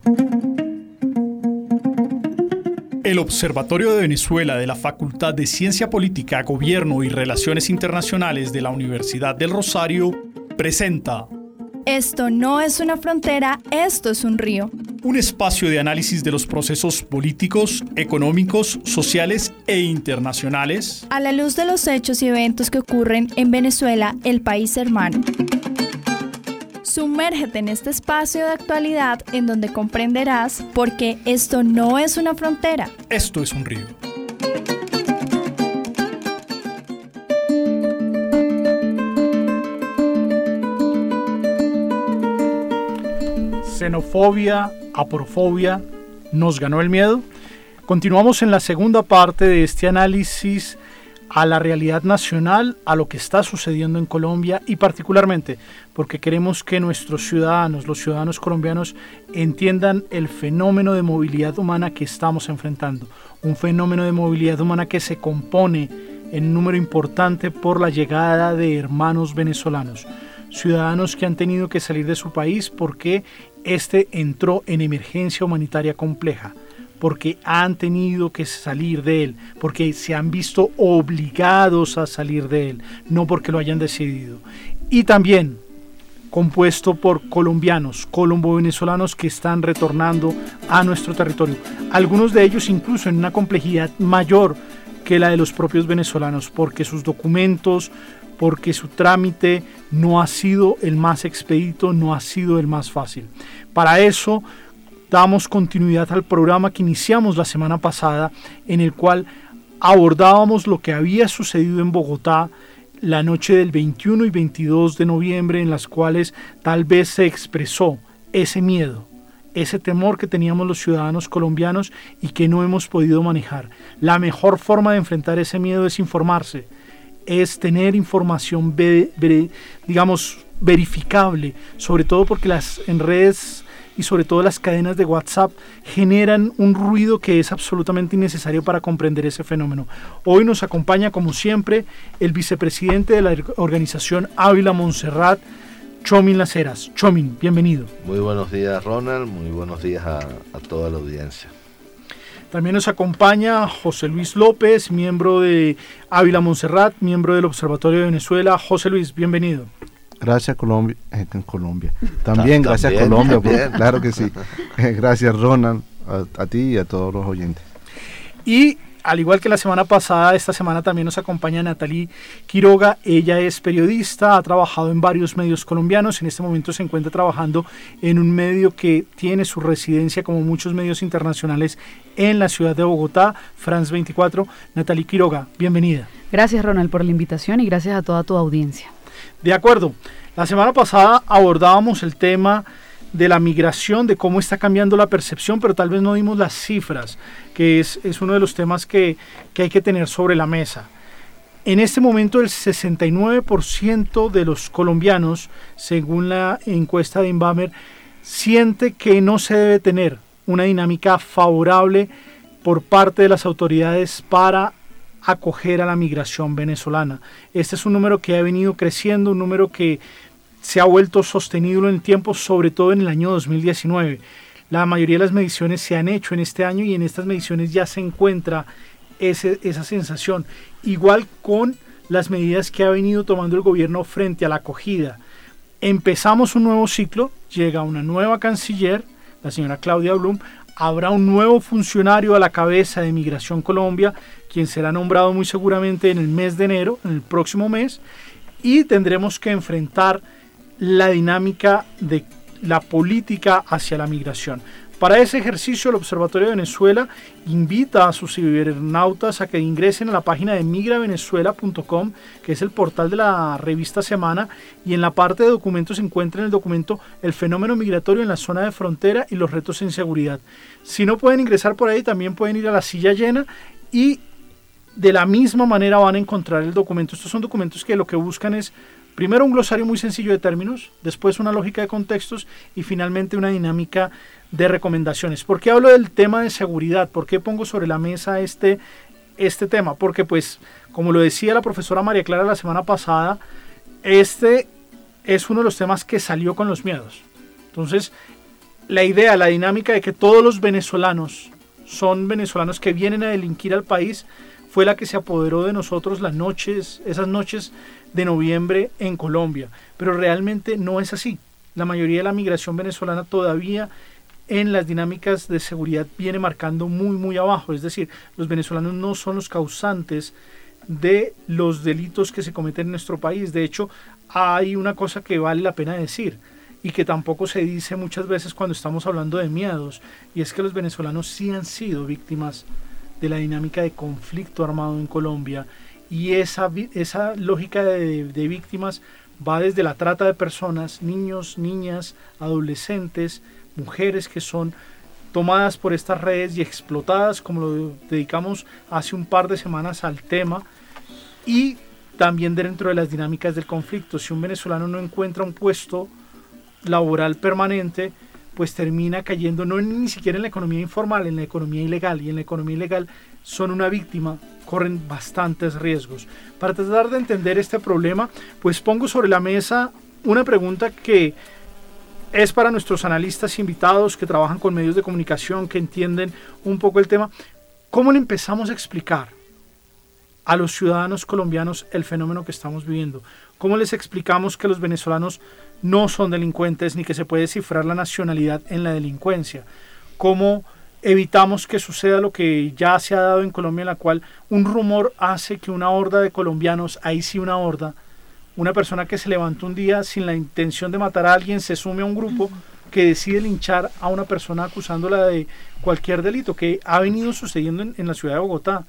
El Observatorio de Venezuela de la Facultad de Ciencia Política, Gobierno y Relaciones Internacionales de la Universidad del Rosario presenta Esto no es una frontera, esto es un río. Un espacio de análisis de los procesos políticos, económicos, sociales e internacionales A la luz de los hechos y eventos que ocurren en Venezuela, el país hermano. Sumérgete en este espacio de actualidad en donde comprenderás por qué esto no es una frontera. Esto es un río. Xenofobia, aporofobia, ¿nos ganó el miedo? Continuamos en la segunda parte de este análisis a la realidad nacional, a lo que está sucediendo en Colombia y particularmente porque queremos que nuestros ciudadanos, los ciudadanos colombianos, entiendan el fenómeno de movilidad humana que estamos enfrentando. Un fenómeno de movilidad humana que se compone en número importante por la llegada de hermanos venezolanos, ciudadanos que han tenido que salir de su país porque este entró en emergencia humanitaria compleja, porque han tenido que salir de él, porque se han visto obligados a salir de él, no porque lo hayan decidido. Y también compuesto por colombianos, colombo-venezolanos que están retornando a nuestro territorio. Algunos de ellos incluso en una complejidad mayor que la de los propios venezolanos, porque sus documentos, porque su trámite no ha sido el más expedito, no ha sido el más fácil. Para eso damos continuidad al programa que iniciamos la semana pasada, en el cual abordábamos lo que había sucedido en Bogotá la noche del 21 y 22 de noviembre, en las cuales tal vez se expresó ese miedo, ese temor que teníamos los ciudadanos colombianos y que no hemos podido manejar. La mejor forma de enfrentar ese miedo es informarse, es tener información verificable, sobre todo porque en redes y sobre todo las cadenas de WhatsApp generan un ruido que es absolutamente innecesario para comprender ese fenómeno. Hoy nos acompaña, como siempre, el vicepresidente de la organización Ávila Montserrat, Chomin Las Heras. Chomin, bienvenido. Muy buenos días, Ronald, muy buenos días a toda la audiencia. También nos acompaña José Luis López, miembro de Ávila Montserrat, miembro del Observatorio de Venezuela. José Luis, bienvenido. Gracias Colombia. También gracias Colombia, pues, claro que sí. Gracias Ronald, a ti y a todos los oyentes. Y al igual que la semana pasada, esta semana también nos acompaña Natalie Quiroga. Ella es periodista, ha trabajado en varios medios colombianos. En este momento se encuentra trabajando en un medio que tiene su residencia, como muchos medios internacionales, en la ciudad de Bogotá, France 24. Natalie Quiroga, bienvenida. Gracias Ronald por la invitación y gracias a toda tu audiencia. De acuerdo, la semana pasada abordábamos el tema de la migración, de cómo está cambiando la percepción, pero tal vez no dimos las cifras, que es uno de los temas que hay que tener sobre la mesa. En este momento el 69% de los colombianos, según la encuesta de Inbamer, siente que no se debe tener una dinámica favorable por parte de las autoridades para acoger a la migración venezolana. Este es un número que ha venido creciendo, un número que se ha vuelto sostenido en el tiempo, sobre todo en el año 2019. La mayoría de las mediciones se han hecho en este año y en estas mediciones ya se encuentra esa sensación. Igual con las medidas que ha venido tomando el gobierno frente a la acogida. Empezamos un nuevo ciclo, llega una nueva canciller, la señora Claudia Blum, habrá un nuevo funcionario a la cabeza de Migración Colombia, quien será nombrado muy seguramente en el mes de enero, en el próximo mes, y tendremos que enfrentar la dinámica de la política hacia la migración. Para ese ejercicio, el Observatorio de Venezuela invita a sus cibernautas a que ingresen a la página de migravenezuela.com, que es el portal de la revista Semana, y en la parte de documentos se encuentra el documento El fenómeno migratorio en la zona de frontera y los retos en seguridad. Si no pueden ingresar por ahí, también pueden ir a la silla llena y de la misma manera van a encontrar el documento. Estos son documentos que lo que buscan es primero un glosario muy sencillo de términos, después una lógica de contextos y finalmente una dinámica de recomendaciones. ¿Por qué hablo del tema de seguridad? ¿Por qué pongo sobre la mesa este tema? Porque pues, como lo decía la profesora María Clara la semana pasada, este es uno de los temas que salió con los miedos. Entonces, la idea, la dinámica de que todos los venezolanos son venezolanos que vienen a delinquir al país fue la que se apoderó de nosotros esas noches de noviembre en Colombia. Pero realmente no es así. La mayoría de la migración venezolana todavía en las dinámicas de seguridad viene marcando muy abajo. Es decir, los venezolanos no son los causantes de los delitos que se cometen en nuestro país. De hecho, hay una cosa que vale la pena decir y que tampoco se dice muchas veces cuando estamos hablando de miedos, y es que los venezolanos sí han sido víctimas de la dinámica de conflicto armado en Colombia, y esa lógica de víctimas va desde la trata de personas, niños, niñas, adolescentes, mujeres que son tomadas por estas redes y explotadas, como lo dedicamos hace un par de semanas al tema, y también dentro de las dinámicas del conflicto. Si un venezolano no encuentra un puesto laboral permanente, pues termina cayendo ni siquiera en la economía informal, en la economía ilegal, y en la economía ilegal son una víctima, corren bastantes riesgos. Para tratar de entender este problema, pues pongo sobre la mesa una pregunta que es para nuestros analistas invitados que trabajan con medios de comunicación, que entienden un poco el tema. ¿Cómo le empezamos a explicar a los ciudadanos colombianos el fenómeno que estamos viviendo? ¿Cómo les explicamos que los venezolanos no son delincuentes ni que se puede cifrar la nacionalidad en la delincuencia? ¿Cómo evitamos que suceda lo que ya se ha dado en Colombia, en la cual un rumor hace que una horda de colombianos, ahí sí una horda, una persona que se levantó un día sin la intención de matar a alguien, se sume a un grupo que decide linchar a una persona acusándola de cualquier delito, que ha venido sucediendo en la ciudad de Bogotá?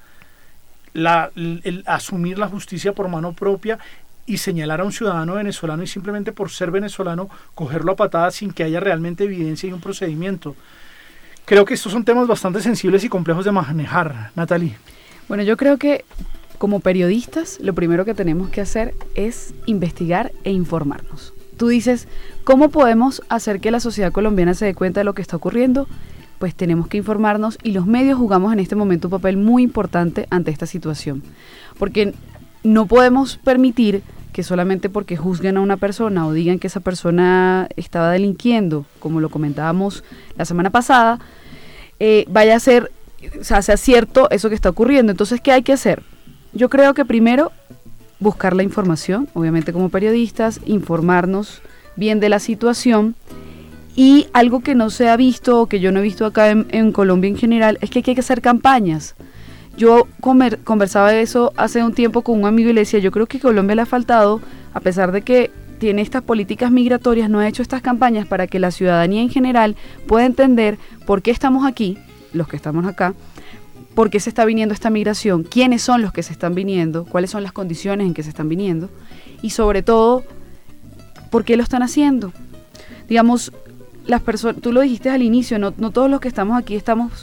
El asumir la justicia por mano propia y señalar a un ciudadano venezolano y simplemente por ser venezolano cogerlo a patadas sin que haya realmente evidencia y un procedimiento. Creo que estos son temas bastante sensibles y complejos de manejar. Natalie. Bueno, yo creo que como periodistas lo primero que tenemos que hacer es investigar e informarnos. Tú dices, ¿cómo podemos hacer que la sociedad colombiana se dé cuenta de lo que está ocurriendo? Pues tenemos que informarnos, y los medios jugamos en este momento un papel muy importante ante esta situación, porque no podemos permitir que solamente porque juzguen a una persona o digan que esa persona estaba delinquiendo, como lo comentábamos la semana pasada, vaya a ser, o sea, sea cierto eso que está ocurriendo. Entonces, ¿qué hay que hacer? Yo creo que primero buscar la información, obviamente como periodistas, informarnos bien de la situación. Y algo que no se ha visto, o que yo no he visto acá en Colombia en general, es que hay que hacer campañas. Yo conversaba de eso hace un tiempo con un amigo y le decía, yo creo que a Colombia le ha faltado, a pesar de que tiene estas políticas migratorias, no ha hecho estas campañas para que la ciudadanía en general pueda entender por qué estamos aquí, los que estamos acá, por qué se está viniendo esta migración, quiénes son los que se están viniendo, cuáles son las condiciones en que se están viniendo, y sobre todo, por qué lo están haciendo. Digamos, las personas, tú lo dijiste al inicio, no todos los que estamos aquí estamos,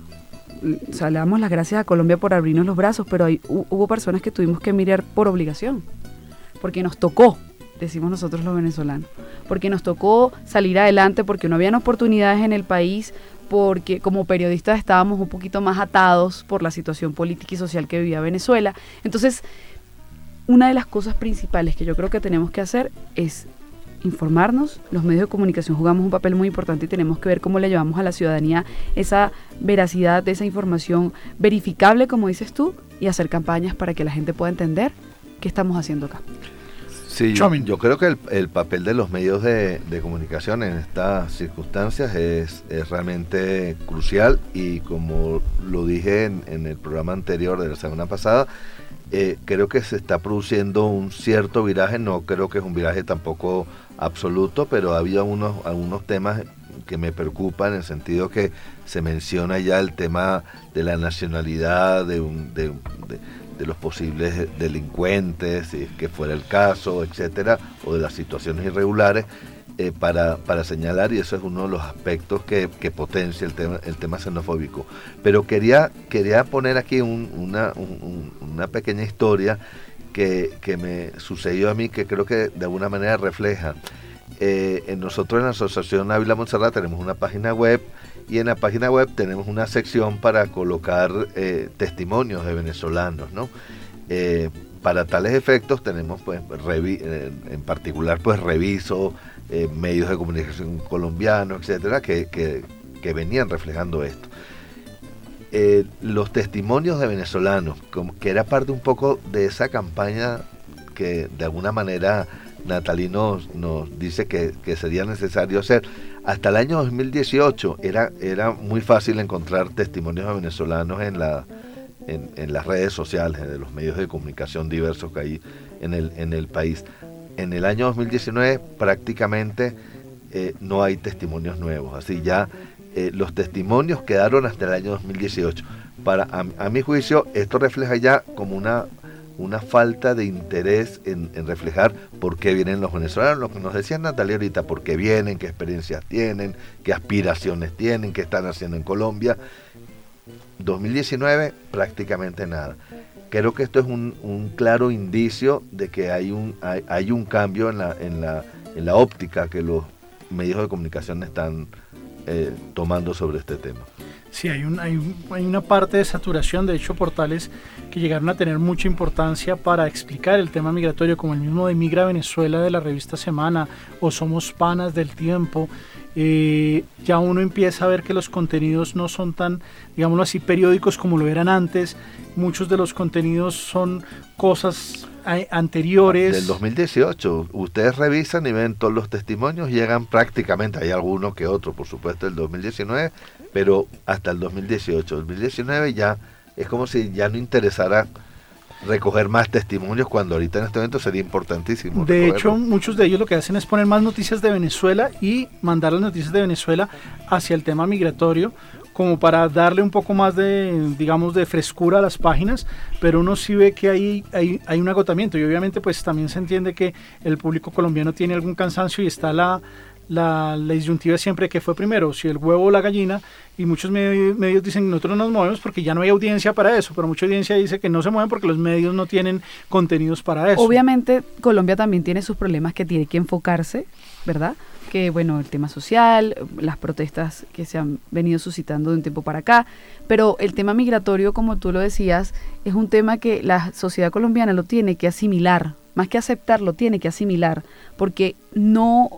o sea, le damos las gracias a Colombia por abrirnos los brazos, pero hubo personas que tuvimos que emigrar por obligación, porque nos tocó, decimos nosotros los venezolanos, porque nos tocó salir adelante, porque no habían oportunidades en el país, porque como periodistas estábamos un poquito más atados por la situación política y social que vivía Venezuela. Entonces, una de las cosas principales que yo creo que tenemos que hacer es informarnos. Los medios de comunicación jugamos un papel muy importante y tenemos que ver cómo le llevamos a la ciudadanía esa veracidad de esa información verificable, como dices tú, y hacer campañas para que la gente pueda entender qué estamos haciendo acá. Sí, yo creo que el papel de los medios de comunicación en estas circunstancias es realmente crucial, y como lo dije en el programa anterior de la semana pasada, creo que se está produciendo un cierto viraje. No creo que es un viraje tampoco absoluto, pero había algunos temas que me preocupan, en el sentido que se menciona ya el tema de la nacionalidad de los posibles delincuentes, si es que fuera el caso, etcétera, o de las situaciones irregulares, para señalar, y eso es uno de los aspectos que potencia el tema xenofóbico. Pero quería poner aquí una pequeña historia que me sucedió a mí, que creo que de alguna manera refleja. Nosotros en la Asociación Ávila Montserrat tenemos una página web, y en la página web tenemos una sección para colocar testimonios de venezolanos, ¿no? para tales efectos tenemos, pues, en particular, pues, Reviso, medios de comunicación colombianos, etcétera, que venían reflejando esto. Los testimonios de venezolanos, que era parte un poco de esa campaña que de alguna manera Natalie nos dice que sería necesario hacer. Hasta el año 2018 era muy fácil encontrar testimonios de venezolanos en las redes sociales, de los medios de comunicación diversos que hay en el país. En el año 2019 prácticamente no hay testimonios nuevos, así ya los testimonios quedaron hasta el año 2018. A mi juicio, esto refleja ya como una falta de interés en reflejar por qué vienen los venezolanos, lo que nos decía Natalia ahorita, por qué vienen, qué experiencias tienen, qué aspiraciones tienen, qué están haciendo en Colombia. 2019 prácticamente nada. Creo que esto es un claro indicio de que hay un cambio en la óptica que los medios de comunicación están tomando sobre este tema. Sí, hay una parte de saturación. De hecho, portales que llegaron a tener mucha importancia para explicar el tema migratorio, como el mismo de Migra Venezuela de la revista Semana o Somos Panas del Tiempo, ya uno empieza a ver que los contenidos no son tan, digámoslo así, periódicos como lo eran antes. Muchos de los contenidos son cosas anteriores. Del 2018, ustedes revisan y ven todos los testimonios, llegan prácticamente, hay algunos que otros, por supuesto, del 2019, pero hasta el 2018. 2019 ya es como si ya no interesara recoger más testimonios, cuando ahorita en este momento sería importantísimo. De hecho, muchos de ellos lo que hacen es poner más noticias de Venezuela y mandar las noticias de Venezuela hacia el tema migratorio, como para darle un poco más de, digamos, de frescura a las páginas, pero uno sí ve que hay un agotamiento, y obviamente pues también se entiende que el público colombiano tiene algún cansancio y está la disyuntiva siempre que fue primero, si el huevo o la gallina, y muchos medios dicen nosotros nos movemos porque ya no hay audiencia para eso, pero mucha audiencia dice que no se mueven porque los medios no tienen contenidos para eso. Obviamente Colombia también tiene sus problemas que tiene que enfocarse, ¿verdad? Que bueno, el tema social, las protestas que se han venido suscitando de un tiempo para acá, pero el tema migratorio, como tú lo decías, es un tema que la sociedad colombiana lo tiene que asimilar, más que aceptarlo, tiene que asimilar, porque no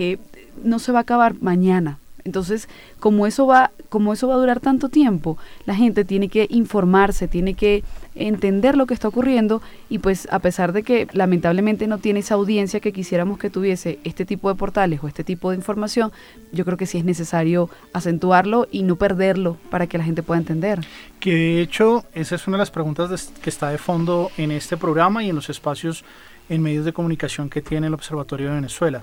se va a acabar mañana. Entonces, como eso va a durar tanto tiempo, la gente tiene que informarse, tiene que entender lo que está ocurriendo, y pues a pesar de que lamentablemente no tiene esa audiencia que quisiéramos que tuviese este tipo de portales o este tipo de información, yo creo que sí es necesario acentuarlo y no perderlo para que la gente pueda entender. Que de hecho, esa es una de las preguntas que está de fondo en este programa y en los espacios en medios de comunicación que tiene el Observatorio de Venezuela.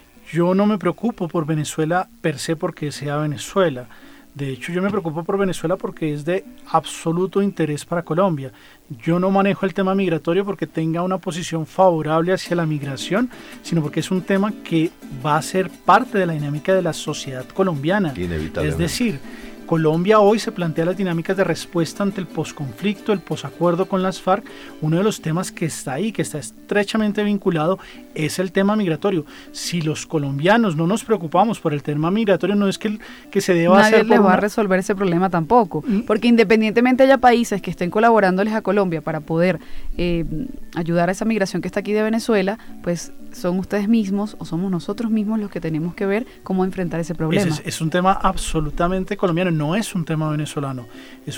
Yo no me preocupo por Venezuela per se porque sea Venezuela. De hecho, yo me preocupo por Venezuela porque es de absoluto interés para Colombia. Yo no manejo el tema migratorio porque tenga una posición favorable hacia la migración, sino porque es un tema que va a ser parte de la dinámica de la sociedad colombiana. Inevitablemente. Es decir, Colombia hoy se plantea las dinámicas de respuesta ante el posconflicto, el posacuerdo con las FARC. Uno de los temas que está ahí, que está estrechamente vinculado, es el tema migratorio. Si los colombianos no nos preocupamos por el tema migratorio, no es que se deba hacer... Nadie les va a resolver ese problema tampoco, porque independientemente haya países que estén colaborándoles a Colombia para poder ayudar a esa migración que está aquí de Venezuela, pues son ustedes mismos o somos nosotros mismos los que tenemos que ver cómo enfrentar ese problema. Es un tema absolutamente colombiano, no es un tema venezolano. Es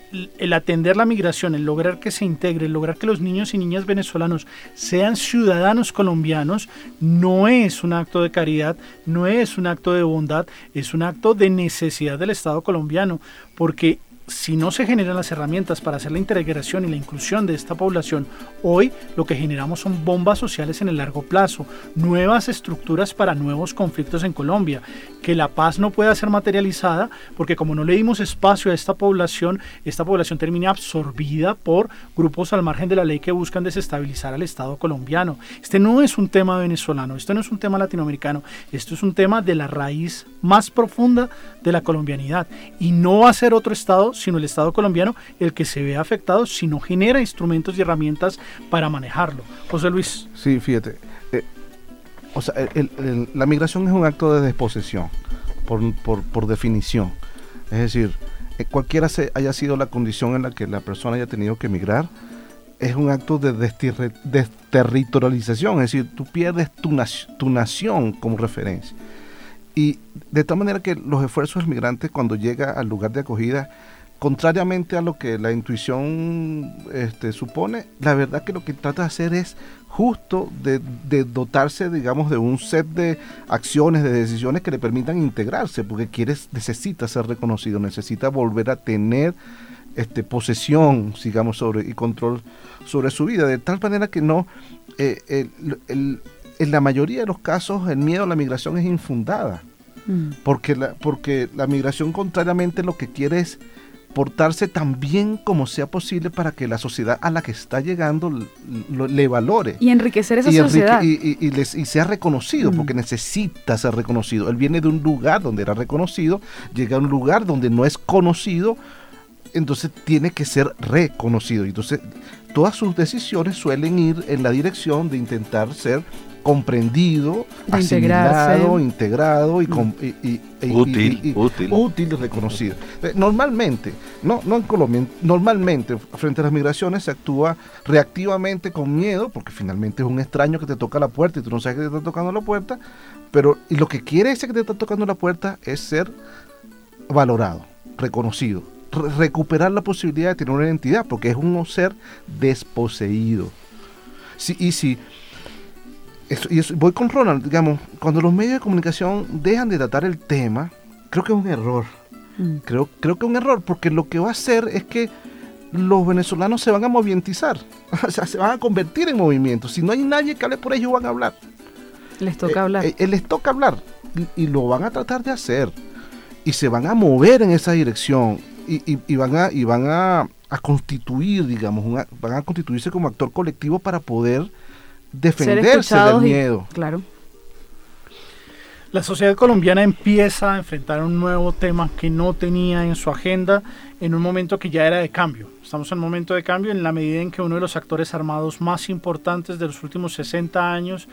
el atender la migración, el lograr que se integre, el lograr que los niños y niñas venezolanos sean ciudadanos colombianos, no es un acto de caridad, no es un acto de bondad, es un acto de necesidad del Estado colombiano, porque si no se generan las herramientas para hacer la integración y la inclusión de esta población, hoy lo que generamos son bombas sociales en el largo plazo, nuevas estructuras para nuevos conflictos en Colombia, que la paz no pueda ser materializada, porque como no le dimos espacio a esta población termina absorbida por grupos al margen de la ley que buscan desestabilizar al Estado colombiano. Este no es un tema venezolano, esto no es un tema latinoamericano, esto es un tema de la raíz más profunda de la colombianidad, y no va a ser otro Estado sino el Estado colombiano el que se ve afectado si no genera instrumentos y herramientas para manejarlo. José Luis. Sí, fíjate, la migración es un acto de desposesión, por definición. Es decir, cualquiera haya sido la condición en la que la persona haya tenido que emigrar, es un acto de desterritorialización, es decir, tú pierdes tu nación como referencia. Y de tal manera que los esfuerzos del migrante cuando llega al lugar de acogida, contrariamente a lo que la intuición supone, la verdad que lo que trata de hacer es justo de dotarse, digamos, de un set de acciones, de decisiones que le permitan integrarse, porque necesita ser reconocido, necesita volver a tener posesión, digamos, y control sobre su vida, de tal manera que no, en la mayoría de los casos el miedo a la migración es infundada, porque la migración contrariamente lo que quiere es portarse tan bien como sea posible para que la sociedad a la que está llegando le valore. Y enriquecer esa sociedad. Y sea reconocido, porque necesita ser reconocido. Él viene de un lugar donde era reconocido, llega a un lugar donde no es conocido, entonces tiene que ser reconocido. Entonces todas sus decisiones suelen ir en la dirección de intentar ser comprendido, asimilado, integrado y útil y reconocido. Normalmente, no en Colombia, normalmente frente a las migraciones se actúa reactivamente con miedo, porque finalmente es un extraño que te toca la puerta y tú no sabes que te está tocando la puerta, y lo que quiere ese que te está tocando la puerta es ser valorado, reconocido, recuperar la posibilidad de tener una identidad, porque es un ser desposeído. Voy con Ronald, digamos, cuando los medios de comunicación dejan de tratar el tema, creo que es un error. Creo que es un error, porque lo que va a hacer es que los venezolanos se van a movimentizar, o sea, se van a convertir en movimiento. Si no hay nadie que hable por ellos, van a hablar. Les toca hablar. Les toca hablar, y lo van a tratar de hacer, y se van a mover en esa dirección, y van a constituir, digamos, van a constituirse como actor colectivo para poder defenderse del miedo. Claro. La sociedad colombiana empieza a enfrentar un nuevo tema que no tenía en su agenda en un momento que ya era de cambio. Estamos en un momento de cambio en la medida en que uno de los actores armados más importantes de los últimos 60 años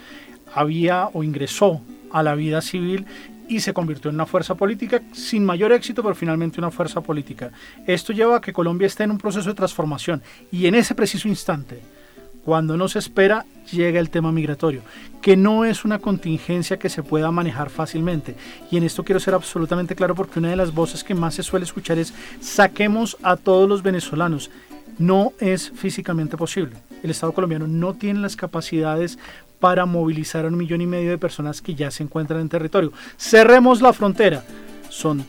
ingresó a la vida civil y se convirtió en una fuerza política sin mayor éxito, pero finalmente una fuerza política. Esto lleva a que Colombia esté en un proceso de transformación, y en ese preciso instante, cuando no se espera, llega el tema migratorio, que no es una contingencia que se pueda manejar fácilmente. Y en esto quiero ser absolutamente claro, porque una de las voces que más se suele escuchar es: saquemos a todos los venezolanos. No es físicamente posible. El Estado colombiano no tiene las capacidades para movilizar a 1,5 millones de personas que ya se encuentran en territorio. Cerremos la frontera. Son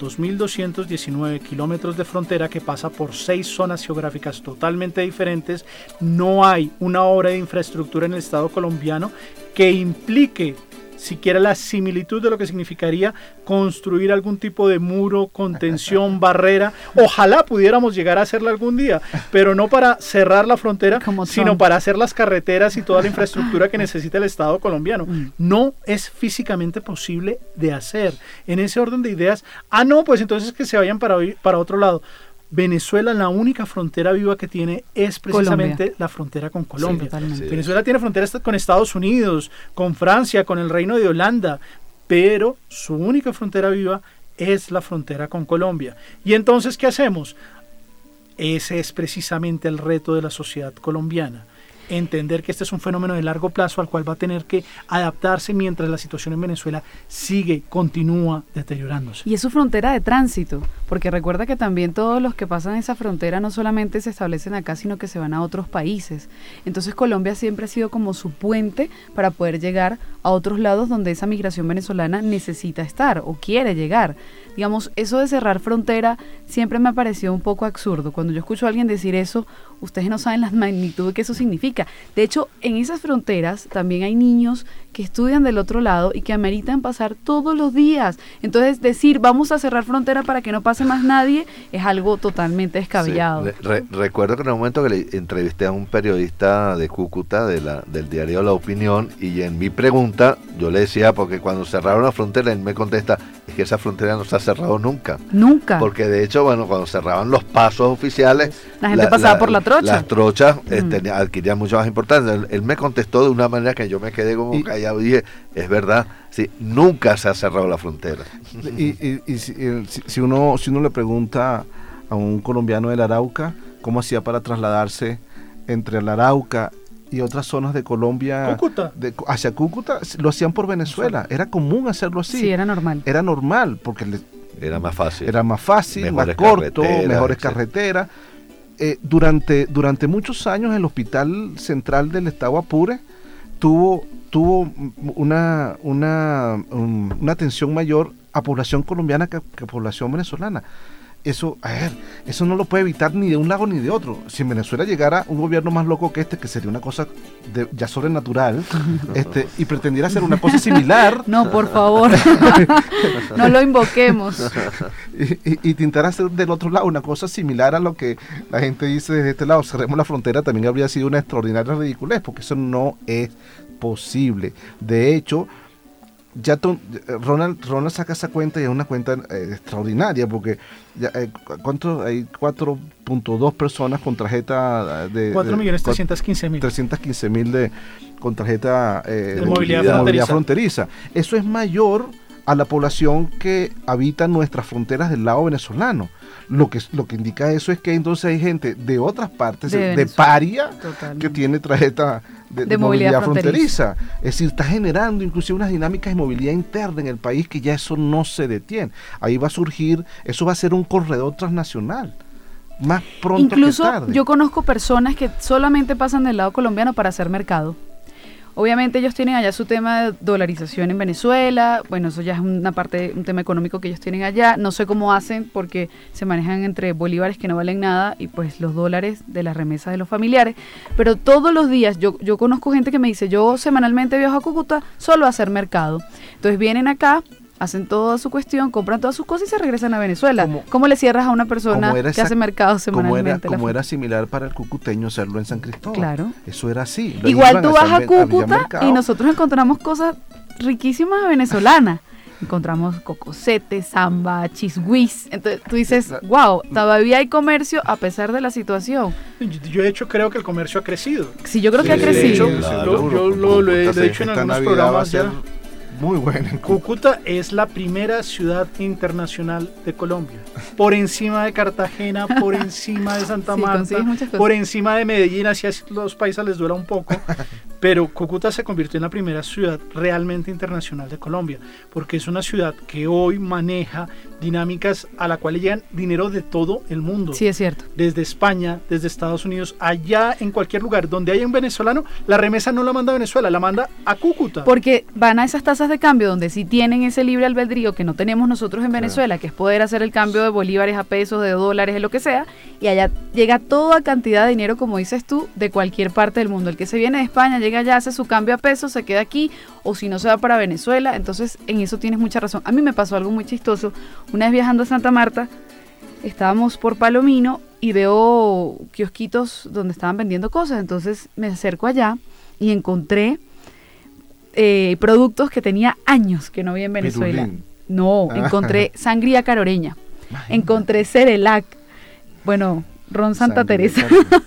2.219 kilómetros de frontera que pasa por 6 zonas geográficas totalmente diferentes. No hay una obra de infraestructura en el Estado colombiano que implique siquiera la similitud de lo que significaría construir algún tipo de muro, contención, barrera. Ojalá pudiéramos llegar a hacerla algún día, pero no para cerrar la frontera, sino para hacer las carreteras y toda la infraestructura que necesita el Estado colombiano. No es físicamente posible de hacer. En ese orden de ideas, pues entonces que se vayan para otro lado. Venezuela, la única frontera viva que tiene es precisamente Colombia. La frontera con Colombia. Sí, Venezuela tiene fronteras con Estados Unidos, con Francia, con el Reino de Holanda, pero su única frontera viva es la frontera con Colombia. ¿Y entonces qué hacemos? Ese es precisamente el reto de la sociedad colombiana. Entender que este es un fenómeno de largo plazo al cual va a tener que adaptarse mientras la situación en Venezuela continúa deteriorándose. Y es su frontera de tránsito, porque recuerda que también todos los que pasan esa frontera no solamente se establecen acá, sino que se van a otros países. Entonces Colombia siempre ha sido como su puente para poder llegar a otros lados donde esa migración venezolana necesita estar o quiere llegar. Digamos, eso de cerrar frontera siempre me ha parecido un poco absurdo. Cuando yo escucho a alguien decir eso, ustedes no saben la magnitud que eso significa. De hecho, en esas fronteras también hay niños que estudian del otro lado y que ameritan pasar todos los días. Entonces, decir, vamos a cerrar frontera para que no pase más nadie, es algo totalmente descabellado. Sí. Recuerdo que en un momento que le entrevisté a un periodista de Cúcuta, del diario La Opinión, y en mi pregunta, yo le decía, porque cuando cerraron la frontera, él me contesta, es que esa frontera no se ha cerrado nunca. Nunca. Porque de hecho, cuando cerraban los pasos oficiales, la gente pasaba por la trocha. Las trochas adquirían mucho más importancia. Él me contestó de una manera que yo me quedé como callado y dije, es verdad, sí, nunca se ha cerrado la frontera. Y si uno le pregunta a un colombiano del Arauca cómo hacía para trasladarse entre el Arauca y otras zonas de Colombia, Cúcuta. Hacia Cúcuta, lo hacían por Venezuela. Era común hacerlo así. Sí, era normal. Era normal, porque era más fácil. Era más fácil, Mejores más corto, carreteras, mejores etcétera. carreteras. Durante muchos años el Hospital Central del Estado Apure tuvo una atención mayor a población colombiana que a población venezolana. Eso no lo puede evitar ni de un lado ni de otro. Si en Venezuela llegara un gobierno más loco que que sería una cosa ya sobrenatural, y pretendiera hacer una cosa similar. No, por favor, no lo invoquemos. Y intentar hacer del otro lado una cosa similar a lo que la gente dice desde este lado, cerremos la frontera, también habría sido una extraordinaria ridiculez, porque eso no es posible. De hecho, ya Ronald saca esa cuenta y es una cuenta extraordinaria, porque ya, ¿cuánto? Hay 4.2 personas con tarjeta de 4.315.000 con tarjeta de movilidad fronteriza. Eso es mayor a la población que habita nuestras fronteras del lado venezolano. Lo que indica eso es que entonces hay gente de otras partes, de paria, totalmente, que tiene tarjeta de movilidad fronteriza. Es decir, está generando inclusive unas dinámicas de movilidad interna en el país que ya eso no se detiene. Ahí va a surgir, eso va a ser un corredor transnacional, más pronto incluso que tarde. Yo conozco personas que solamente pasan del lado colombiano para hacer mercado. Obviamente ellos tienen allá su tema de dolarización en Venezuela, bueno, eso ya es un tema económico que ellos tienen allá, no sé cómo hacen porque se manejan entre bolívares que no valen nada y pues los dólares de las remesas de los familiares, pero todos los días yo conozco gente que me dice, yo semanalmente viajo a Cúcuta solo a hacer mercado, entonces vienen acá, hacen toda su cuestión, compran todas sus cosas y se regresan a Venezuela. ¿Cómo le cierras a una persona que hace mercado semanalmente? Como era similar para el cucuteño hacerlo en San Cristóbal. Claro. Eso era así. Igual tú vas a Cúcuta y nosotros encontramos cosas riquísimas venezolanas. Encontramos cocosete, samba, chisguis. Entonces tú dices, wow, todavía hay comercio a pesar de la situación. Yo de hecho creo que el comercio ha crecido. Sí, yo creo que ha crecido. Yo lo he dicho en algunos programas ya. Muy buena. Cúcuta es la primera ciudad internacional de Colombia. Por encima de Cartagena, por encima de Santa Marta, por encima de Medellín, así a los países les duela un poco. Pero Cúcuta se convirtió en la primera ciudad realmente internacional de Colombia, porque es una ciudad que hoy maneja dinámicas a la cual llegan dinero de todo el mundo. Sí, es cierto. Desde España, desde Estados Unidos, allá en cualquier lugar donde haya un venezolano, la remesa no la manda a Venezuela, la manda a Cúcuta. Porque van a esas tasas de cambio donde sí tienen ese libre albedrío que no tenemos nosotros en Venezuela, que es poder hacer el cambio de bolívares a pesos, de dólares, de lo que sea, y allá llega toda cantidad de dinero, como dices tú, de cualquier parte del mundo. El que se viene de España llega allá, hace su cambio a pesos, se queda aquí, o si no se va para Venezuela. Entonces en eso tienes mucha razón. A mí me pasó algo muy chistoso. Una vez viajando a Santa Marta, estábamos por Palomino y veo kiosquitos donde estaban vendiendo cosas, entonces me acerco allá y encontré productos que tenía años que no vi en Venezuela. Pirulín. No, encontré sangría caroreña, encontré Cerelac, bueno, ron Santa Teresa.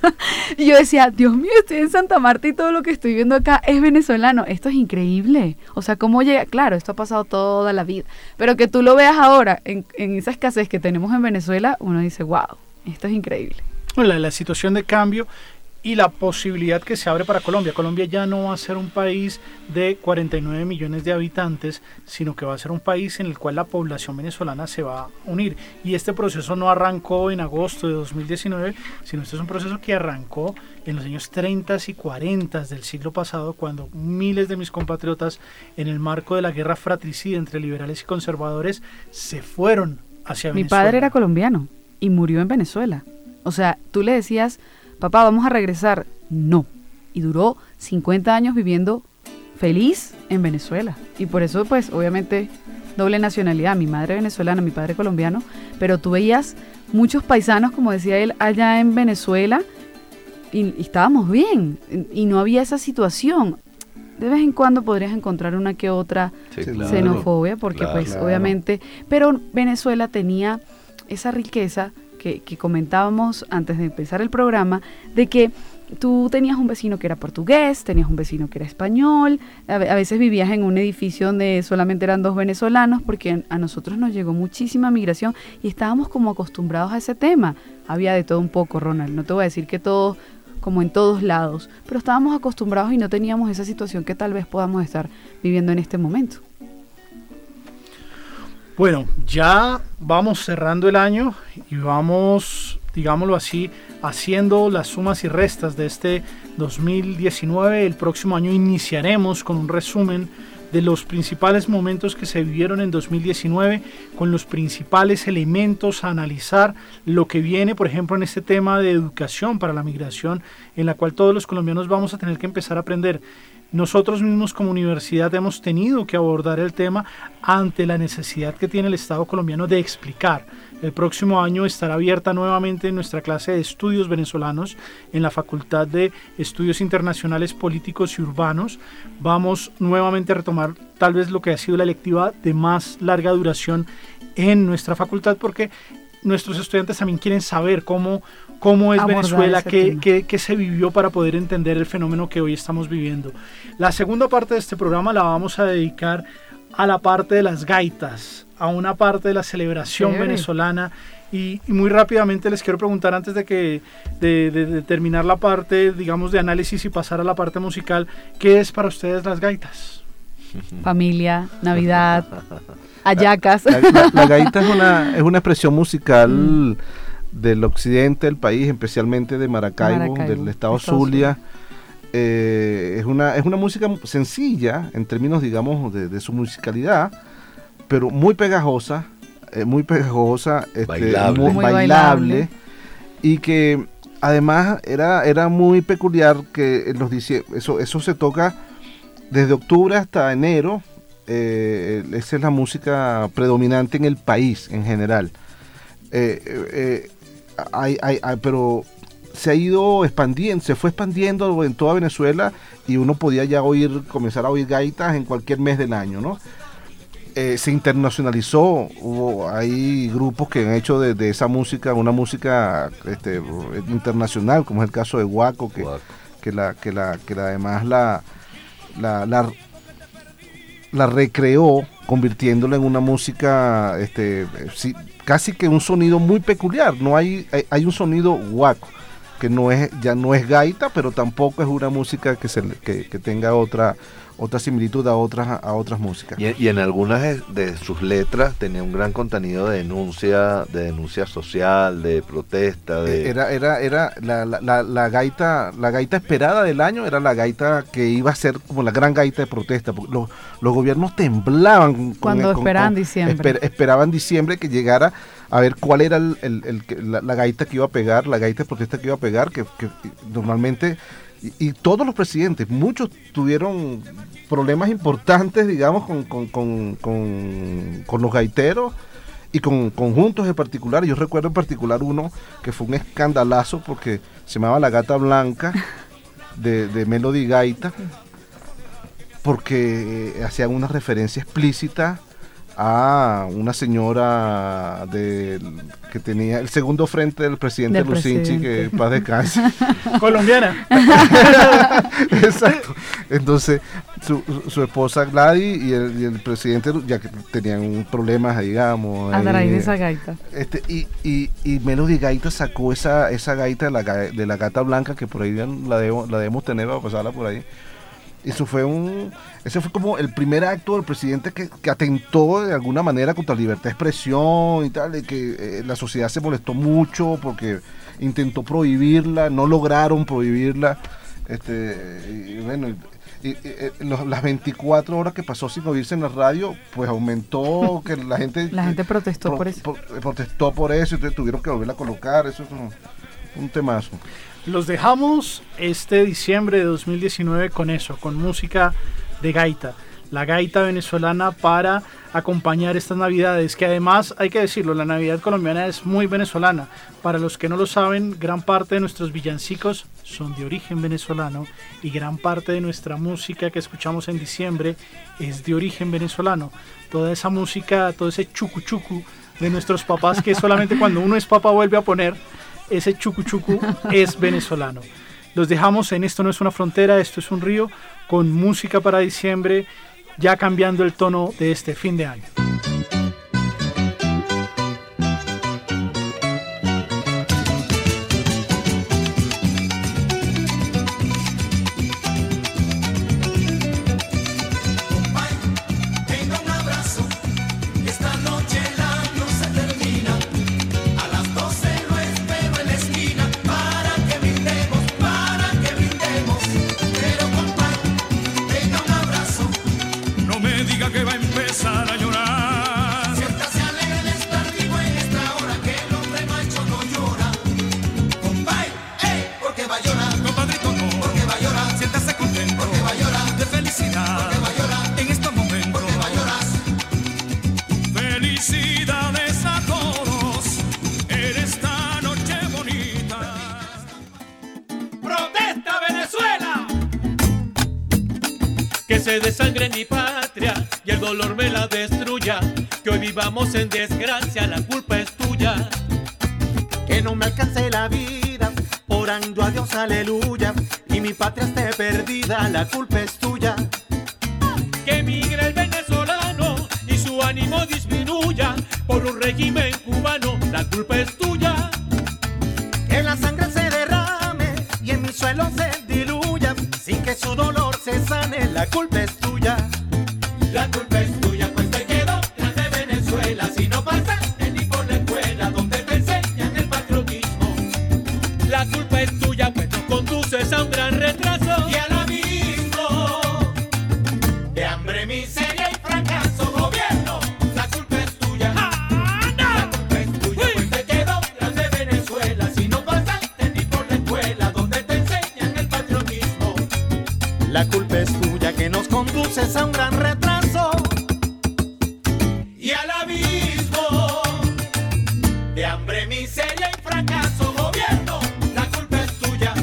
Y yo decía, Dios mío, estoy en Santa Marta y todo lo que estoy viendo acá es venezolano. Esto es increíble. O sea, ¿cómo llega? Claro, esto ha pasado toda la vida. Pero que tú lo veas ahora, en esa escasez que tenemos en Venezuela, uno dice, wow, esto es increíble. La situación de cambio y la posibilidad que se abre para Colombia. Colombia ya no va a ser un país de 49 millones de habitantes, sino que va a ser un país en el cual la población venezolana se va a unir. Y este proceso no arrancó en agosto de 2019, sino este es un proceso que arrancó en los años 30 y 40 del siglo pasado, cuando miles de mis compatriotas, en el marco de la guerra fratricida entre liberales y conservadores, se fueron hacia Venezuela. Mi padre era colombiano y murió en Venezuela. O sea, tú le decías, papá, vamos a regresar. No. Y duró 50 años viviendo feliz en Venezuela. Y por eso, pues, obviamente, doble nacionalidad. Mi madre venezolana, mi padre colombiano. Pero tú veías muchos paisanos, como decía él, allá en Venezuela. Y estábamos bien. Y no había esa situación. De vez en cuando podrías encontrar una que otra xenofobia. Porque, pues, obviamente... Pero Venezuela tenía esa riqueza que comentábamos antes de empezar el programa, de que tú tenías un vecino que era portugués, tenías un vecino que era español, a veces vivías en un edificio donde solamente eran 2 venezolanos, porque a nosotros nos llegó muchísima migración y estábamos como acostumbrados a ese tema. Había de todo un poco, Ronald, no te voy a decir que todos como en todos lados, pero estábamos acostumbrados y no teníamos esa situación que tal vez podamos estar viviendo en este momento. Bueno, ya vamos cerrando el año y vamos, digámoslo así, haciendo las sumas y restas de este 2019. El próximo año iniciaremos con un resumen de los principales momentos que se vivieron en 2019, con los principales elementos a analizar lo que viene, por ejemplo, en este tema de educación para la migración, en la cual todos los colombianos vamos a tener que empezar a aprender. Nosotros mismos como universidad hemos tenido que abordar el tema ante la necesidad que tiene el Estado colombiano de explicar. El próximo año estará abierta nuevamente nuestra clase de estudios venezolanos en la Facultad de Estudios Internacionales Políticos y Urbanos. Vamos nuevamente a retomar tal vez lo que ha sido la electiva de más larga duración en nuestra facultad, porque nuestros estudiantes también quieren saber cómo es abordar Venezuela, qué se vivió para poder entender el fenómeno que hoy estamos viviendo. La segunda parte de este programa la vamos a dedicar a la parte de las gaitas, a una parte de la celebración venezolana. Y muy rápidamente les quiero preguntar, antes de terminar la parte, digamos, de análisis y pasar a la parte musical, ¿qué es para ustedes las gaitas? Familia, Navidad, hallacas. La gaita es una expresión musical del occidente del país, especialmente de Maracaibo, del estado Zulia. Es una música sencilla en términos, digamos, de su musicalidad, pero muy pegajosa, muy bailable, y que además era muy peculiar que eso se toca desde octubre hasta enero. Esa es la música predominante en el país en general. Pero se ha ido expandiendo, se fue expandiendo en toda Venezuela, y uno podía ya comenzar a oír gaitas en cualquier mes del año, ¿no? Se internacionalizó, hay grupos que han hecho de esa música una música internacional, como es el caso de Guaco, que además la recreó, convirtiéndola en una música casi que un sonido muy peculiar. No hay un sonido guaco, que ya no es gaita, pero tampoco es una música que tenga otra similitud a otras músicas. Y en algunas de sus letras tenía un gran contenido de denuncia social, de protesta. Era la gaita esperada del año, era la gaita que iba a ser como la gran gaita de protesta. Los gobiernos temblaban cuando esperaban diciembre. Esperaban diciembre que llegara a ver cuál era la gaita que iba a pegar, la gaita de protesta que iba a pegar, que normalmente... Y todos los presidentes, muchos tuvieron problemas importantes, digamos, con los gaiteros y con conjuntos en particular. Yo recuerdo en particular uno que fue un escandalazo porque se llamaba La Gata Blanca, de Melody Gaita, porque hacían una referencia explícita a una señora que tenía el segundo frente del presidente Lucinchi, que paz descanse. Colombiana. Exacto. Entonces su esposa Gladys y el presidente ya que tenían problemas, digamos, a raíz de esa gaita. Y Melody Gaita sacó esa gaita de la Gata Blanca, que por ahí la debemos tener para pasarla por ahí. Ese fue como el primer acto del presidente que atentó de alguna manera contra la libertad de expresión y tal, de que la sociedad se molestó mucho porque intentó prohibirla, no lograron prohibirla, las 24 horas que pasó sin oírse en la radio, pues aumentó que la gente protestó por eso. Protestó por eso, entonces tuvieron que volverla a colocar. Eso es un temazo. Los dejamos este diciembre de 2019 con eso, con música de gaita, la gaita venezolana para acompañar estas navidades, que además, hay que decirlo, la Navidad colombiana es muy venezolana. Para los que no lo saben, gran parte de nuestros villancicos son de origen venezolano y gran parte de nuestra música que escuchamos en diciembre es de origen venezolano. Toda esa música, todo ese chucu chucu de nuestros papás, que solamente cuando uno es papá vuelve a poner, ese chucu chucu es venezolano. Los dejamos en Esto no es una frontera, esto es un río, con música para diciembre, ya cambiando el tono de este fin de año. se desangre mi patria y el dolor me la destruya. Que hoy vivamos en desgracia, la culpa es tuya. Que no me alcance la vida, orando a Dios, aleluya, y mi patria esté perdida, la culpa es tuya. Que emigre el venezolano y su ánimo disminuya por un régimen cubano, la culpa es tuya. Que la sangre se derrame y en mi suelo se diluya, sin que su dolor se sane, la culpa es tuya. La culpa es tuya, pues te quedó grande Venezuela, si no pasaste ni por la escuela donde te enseñan el patriotismo. La culpa es tuya, pues nos conduces a un gran retraso y al abismo de hambre, miseria y fracaso. Gobierno, la culpa es tuya. La culpa es tuya, pues te quedó grande Venezuela, si no pasaste ni por la escuela donde te enseñan el patriotismo. La culpa es tuya, que nos conduces a un gran retraso y al abismo de hambre, miseria y fracaso. Gobierno, la culpa es tuya.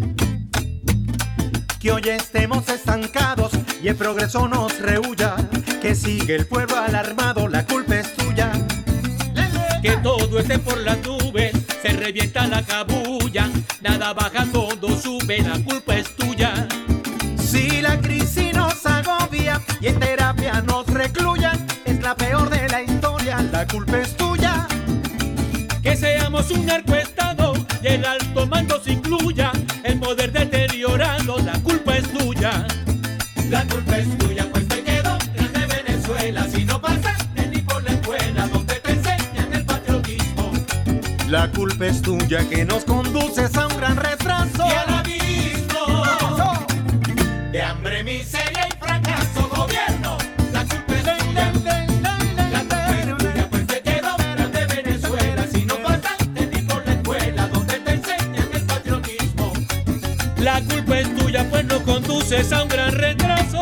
Que hoy estemos estancados y el progreso nos rehuya, que sigue el pueblo alarmado, la culpa es tuya. Que todo esté por las nubes, se revienta la cabulla, nada baja, todo sube, la culpa es tuya. Si la crisis nos agobia y en terapia nos recluyan, es la peor de la historia, la culpa es tuya. Que seamos un narcoestado y el alto mando se incluya, el poder deteriorado, la culpa es tuya. La culpa es tuya, pues te quedó grande Venezuela, si no pasaste ni por la escuela donde te enseñan el patriotismo. La culpa es tuya, que nos conduces a un gran retraso y al abismo de hambre, miseria y fracaso. Gobierno, la culpa es tuya. La culpa es tuya, pues te quedó grande Venezuela, si no pasaste ni por la escuela donde te enseñan el patriotismo. La culpa es tuya, pues nos conduces a un gran retraso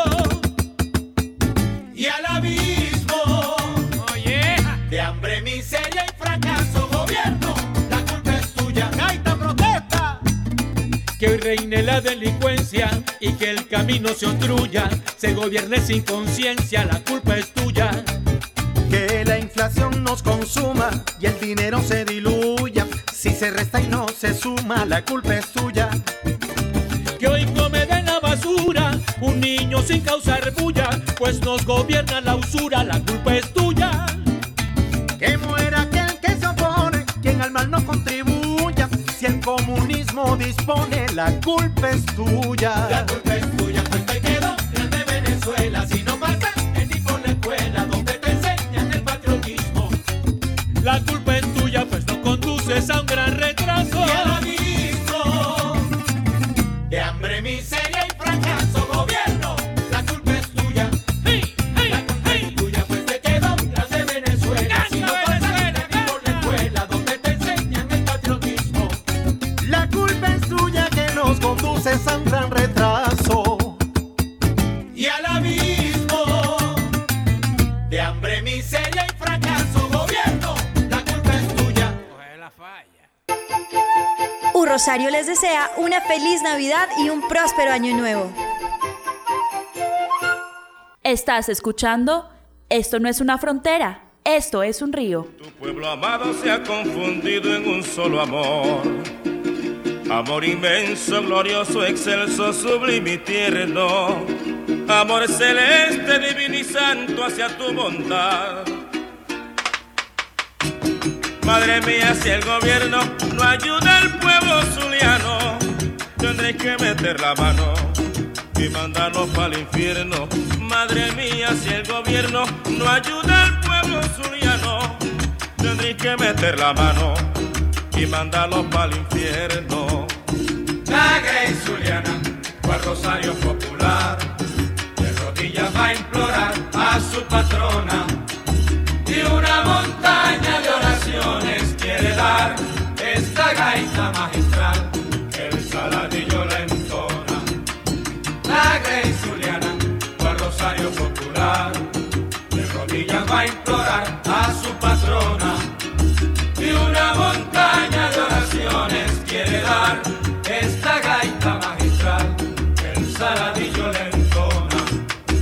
y al abismo de hambre, miseria y fracaso. Gobierno, la culpa es tuya. ¡Gaita protesta! Que hoy reine la delincuencia y que el camino se obstruya, se gobierne sin conciencia, la culpa es tuya. Que la inflación nos consuma y el dinero se diluya, si se resta y no se suma, la culpa es tuya. Que hoy come de la basura un niño sin causar bulla, pues nos gobierna la usura, la culpa es tuya. Que muera aquel que se opone, quien al mal no contribuya, si el comunismo dispone, la culpa es tuya. La culpa es tuya, pues te quedó grande Venezuela, si no pasaste ni por la escuela donde te enseñan el patriotismo. La culpa es tuya, pues nos conduces a un gran retraso y al abismo de hambre, miseria y fracaso. Gobierno, la culpa es tuya. La culpa es tuya, pues te quedó grande Venezuela, si no pasaste ni por la escuela donde te enseñan el patriotismo. La culpa es tuya, que nos conduces a un gran retraso y al abismo de hambre, miseria y fracaso. Gobierno, la culpa es tuya. Rosario les desea una feliz Navidad y un próspero año nuevo. Estás escuchando Esto no es una frontera, esto es un río. Tu pueblo amado se ha confundido en un solo amor. Amor inmenso, glorioso, excelso, sublime y tierno. Amor celeste, divino y santo hacia tu bondad. Madre mía, si el gobierno no ayuda al pueblo zuliano, tendré que meter la mano y mandarlo para el infierno. Madre mía, si el gobierno no ayuda al pueblo zuliano, tendré que meter la mano y mandarlo para el infierno. La Grey Zuliana, cual rosario popular, de rodillas va a implorar a su patrona, y una montaña de oraciones quiere dar esta gaita magistral, el saladillo la entona. La Grey Zuliana, cual rosario popular, de rodillas va a implorar a su patrona, y una montaña de oraciones quiere dar esta gaita magistral, el saladillo le entona.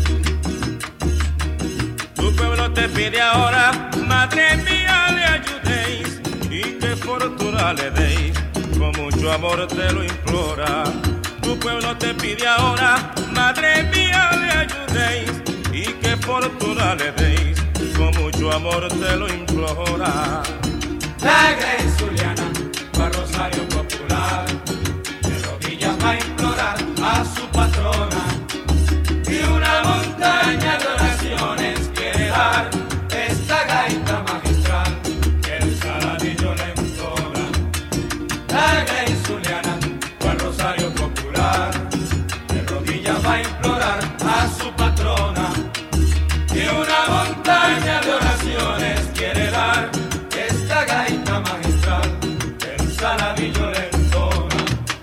fortuna le deis, con mucho amor te lo implora. Tu pueblo te pide ahora, madre mía, le ayudéis, y que fortuna le deis, con mucho amor te lo implora. La Grey Zuliana, va Rosario Popular, de rodillas va a implorar a su patrona, y una montaña de oraciones quiere dar esta gaita magistral que el saladillo le entona. La Grey Zuliana, va Rosario Popular, de rodillas va a implorar a su patrona, y una montaña de oraciones quiere dar esta gaita magistral que el saladillo le entona.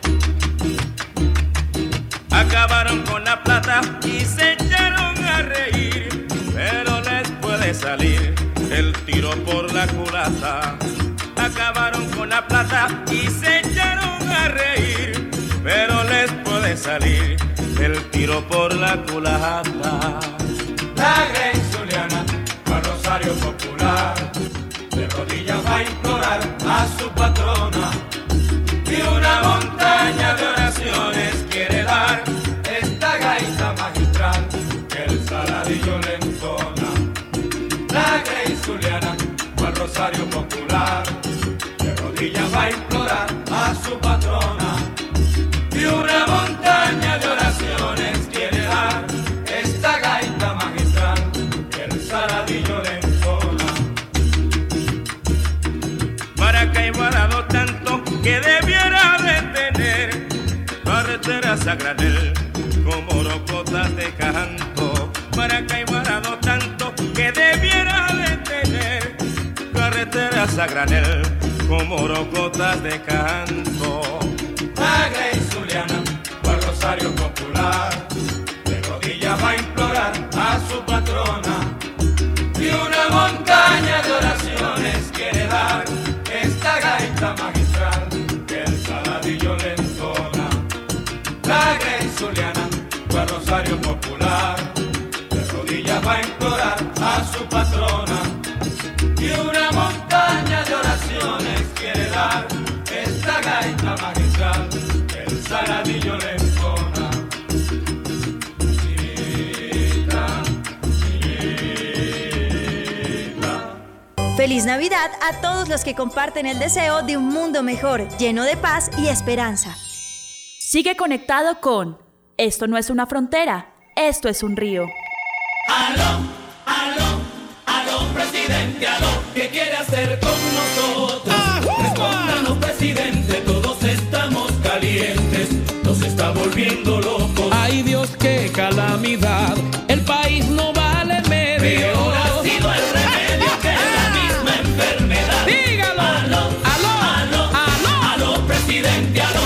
Acabaron con la plata y se echaron a reír, pero les puede salir el tiro por la culata. Acabaron con la plata y se echaron a reír, pero les puede salir el tiro por la culata. La Grey Zuliana, va Rosario Popular, de rodillas va a implorar a su patrona, y una montaña de oraciones quiere dar esta gaita magistral que el saladillo le entona. La Grey Zuliana, va Rosario Popular, de rodillas va a implorar a su patrona, y una montaña de oraciones quiere dar esta gaita magistral que el saladillo le entona. Maracay guardado tanto que debiera de tener carreteras a granel como rocotas de canto. Maracay guardado tanto que debiera de tener carreteras a granel como rocotas de canto. La Grey Zuliana, va Rosario Popular, de rodillas va a implorar a su patrona, y una montaña de oraciones quiere dar esta gaita magistral que el saladillo le entona. La Grey Zuliana, va Rosario Popular, de rodillas va a implorar a su patrona, y una montaña de oraciones quiere dar esta gaita magistral que el saladillo le entona. Feliz Navidad a todos los que comparten el deseo de un mundo mejor, lleno de paz y esperanza. Sigue conectado con Esto no es una frontera, esto es un río. Aló, aló, aló, presidente, aló, ¿qué quiere hacer con nosotros? Respóndanos, presidente, todos estamos calientes, nos está volviendo locos. Ay Dios, qué calamidad, el país no vale medio. Peor ha sido el remedio que la misma enfermedad. Dígalo. Aló, aló, aló, aló, aló, presidente, aló.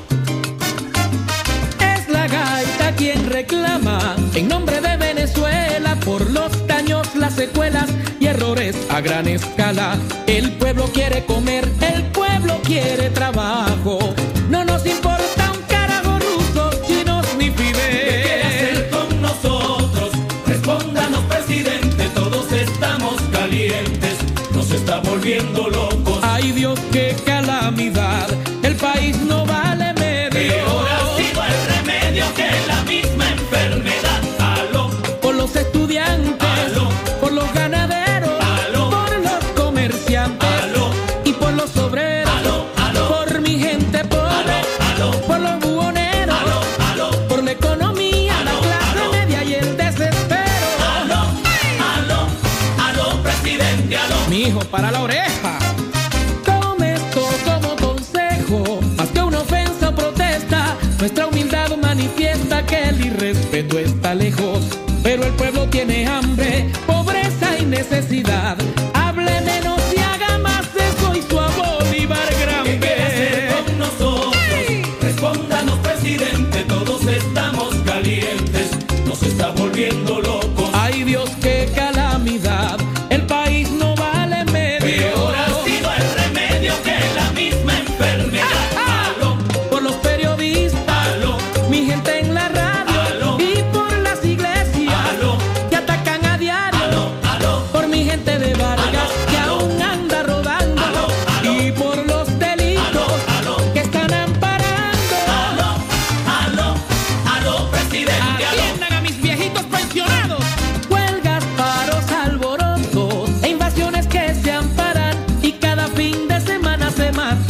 Es la gaita quien reclama en nombre de Venezuela por los daños, las secuelas y errores a gran escala. El pueblo quiere comer, el pueblo quiere trabajo. No nos importa un carajo rusos, chinos ni Fidel. ¿Qué quiere hacer con nosotros? Respóndanos, presidente, todos estamos calientes, nos está volviendo locos. Ay Dios, qué calamidad, el país no vale medio. Peor ha sido el remedio que la misma enfermedad. Aló, por los estudiantes, aló, por los ganaderos, aló, por los comerciantes, aló, y por los obreros, aló, aló, por mi gente pobre, aló, por los buhoneros, aló, aló, por la economía, aló, la clase aló, media y el desespero. aló, aló, aló, presidente, aló. Mijo, para la oreja. Tome esto como consejo, más que una ofensa o protesta. Nuestra humildad manifiesta que el irrespeto está lejos, pero el pueblo tiene hambre, pobreza y necesidad. Hable menos y haga más, soy su Bolívar grande. ¿Qué quiere hacer con nosotros? Respóndanos, presidente, todos estamos calientes, nos está volviendo locos. Ay Dios, qué calamidad, el país no vale medio. Peor ha sido el remedio que la misma enfermedad. Aló, por los periodistas, aló, mi gente en la radio, aló, y por las iglesias aló, que atacan a diario, aló, aló, por mi gente de barrio,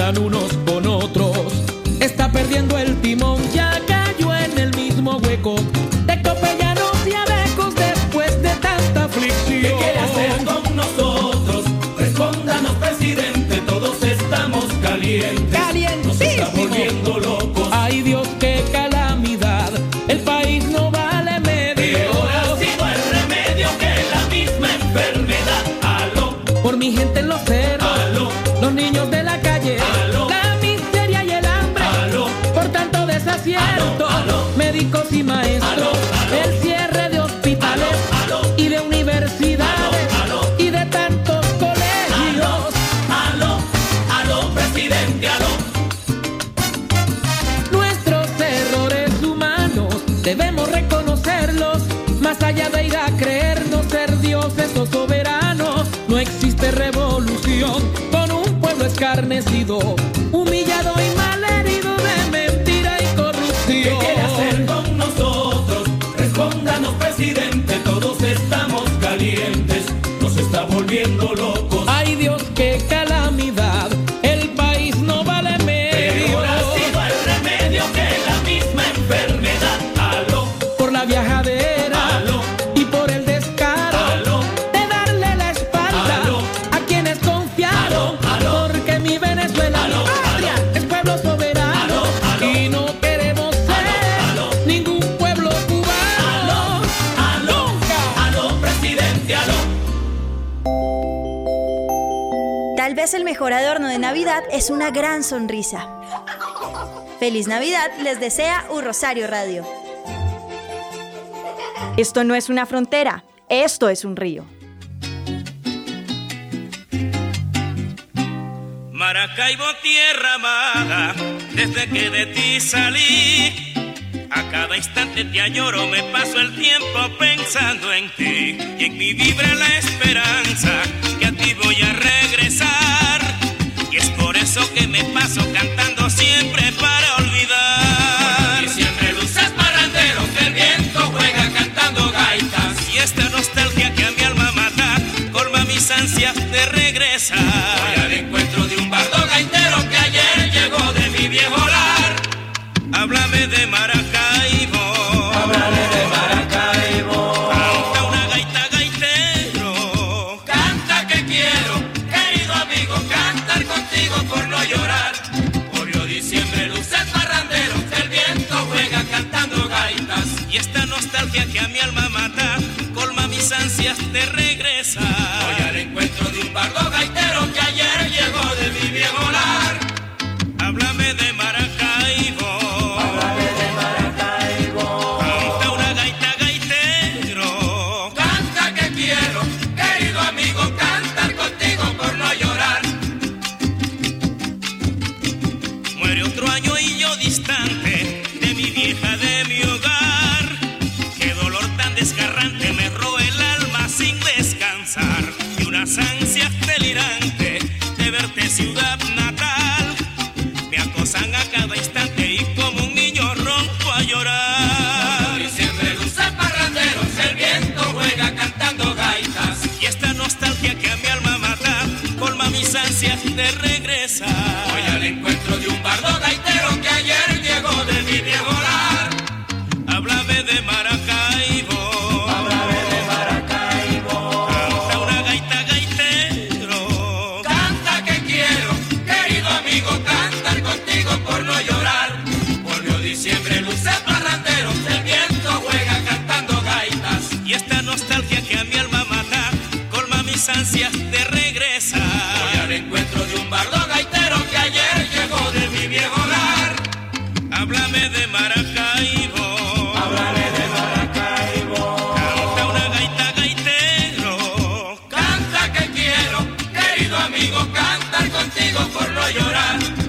juegan unos con otros. Está perdiendo el timón, ya cayó en el mismo hueco de copellanos y abecos después de tanta aflicción. ¿Qué quiere hacer con nosotros? Respóndanos, presidente, todos estamos calientes. Nos está volviendo locos. Ay Dios, qué calamidad, el país no vale medio. Peor ha sido el remedio que la misma enfermedad. Aló, por mi gente en los cerros, aló, los niños de la calle, aló, la miseria y el hambre, aló, por tanto desacierto, aló, médicos y maestros, aló, aló, el cierre de hospitales aló, aló, y de universidades aló, y de tantos colegios. aló, aló, presidente, aló. Nuestros errores humanos debemos reconocerlos, más allá de ir a creernos ser dioses o soberanos. No existe revolución con un pueblo escarnecido, humillado y malherido de mentira y corrupción. ¿Qué quiere hacer con nosotros? Respóndanos, presidente, todos estamos calientes. Nos está volviendo locos. Ay Dios, qué calamidad, el país no vale medio. Peor ha sido el remedio que la misma enfermedad. Aló, por la viajadera, aló, y por el descaro, aló, de darle la espalda aló, a quienes confiaron, aló, aló, porque mi Venezuela, aló, mi patria, aló, es pueblo soberano, aló, aló, y no queremos ser aló, ningún pueblo cubano. aló, Nunca. aló, presidente, aló. Tal vez el mejor adorno de Navidad es una gran sonrisa. Feliz Navidad les desea Rosario Radio. Esto no es una frontera, esto es un río. Maracaibo, tierra amada, desde que de ti salí, a cada instante te añoro, me paso el tiempo pensando en ti, y en mi vibra la esperanza que a ti voy a regresar, y es por eso que me paso cantando siempre para olvidar. Y siempre luces parranderos, el viento juega cantando gaitas, Y esta nostalgia que a mi alma mata colma mis ansias de regresar. voy al encuentro de un bardo gaitero que ayer llegó de mi viejo hogar. Háblame de Maracaibo, Háblame de Maracaibo, canta una gaita gaitero. canta que quiero, querido amigo, cantar contigo por no llorar. Volvió diciembre, luces parranderos, el viento juega cantando gaitas. Y esta nostalgia que a mi alma mata colma mis ansias de regresar. Voy al encuentro de un bardo gaitero que ayer llegó de mi viejo hogar. Háblame de Maracaibo, Háblame de Maracaibo, canta una gaita gaitero. canta que quiero, querido amigo, cantar contigo por no llorar. Muere otro año y yo distante de mi vieja, de mi hogar. Qué dolor tan desgarrante me roe el alma sin descansar. Y unas ansias delirantes de verte, ciudad natal, me acosan a cada instante y como un niño rompo a llorar. Y siempre luces parranderos, el viento juega cantando gaitas. Y esta nostalgia que a mi alma mata colma mis ansias de regresar. Voy al encuentro de un bardo gaitero que ayer llegó de mi viejo hogar. Háblame de Maracaibo, Háblame de Maracaibo, canta una gaita gaitero. canta que quiero, querido amigo, cantar contigo por no llorar. Volvió diciembre, luces parranderos, el viento juega cantando gaitas. Y esta nostalgia que a mi alma mata colma mis ansias de regresar. Voy al encuentro de un bardo gaitero que ayer llegó de mi viejo hogar. Háblame de Maracaibo, Háblame de Maracaibo, canta una gaita gaitero. canta que quiero, querido amigo, cantar contigo por no llorar.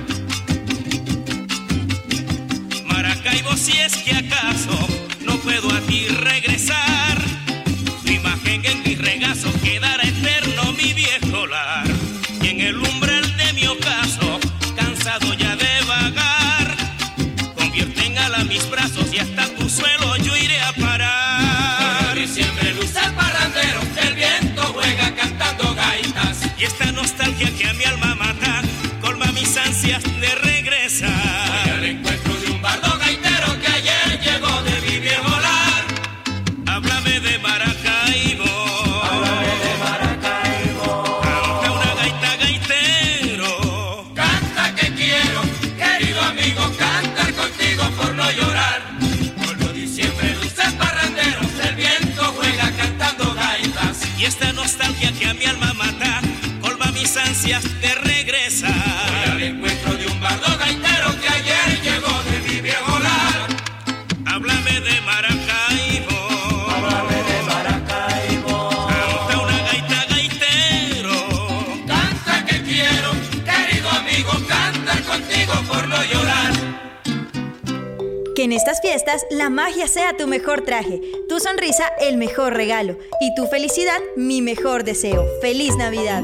ansias de regresar. Voy al encuentro de un bardo gaitero que ayer llegó de mi viejo lar. Háblame de Maracaibo. Háblame de Maracaibo. Canta una gaita gaitero. Canta que quiero, querido amigo, cantar contigo por no llorar. Por lo diciembre dulces parranderos, el viento juega cantando gaitas. Y esta nostalgia que a mi alma mata, colma mis ansias de regresar. Voy al encuentro de un bardo gaitero que ayer llegó de mi viejo lar. Háblame de Maracaibo. Háblame de Maracaibo. Canta una gaita gaitero. Canta que quiero, querido amigo, cantar contigo por no llorar. Que en estas fiestas la magia sea tu mejor traje, tu sonrisa el mejor regalo y tu felicidad mi mejor deseo. ¡Feliz Navidad!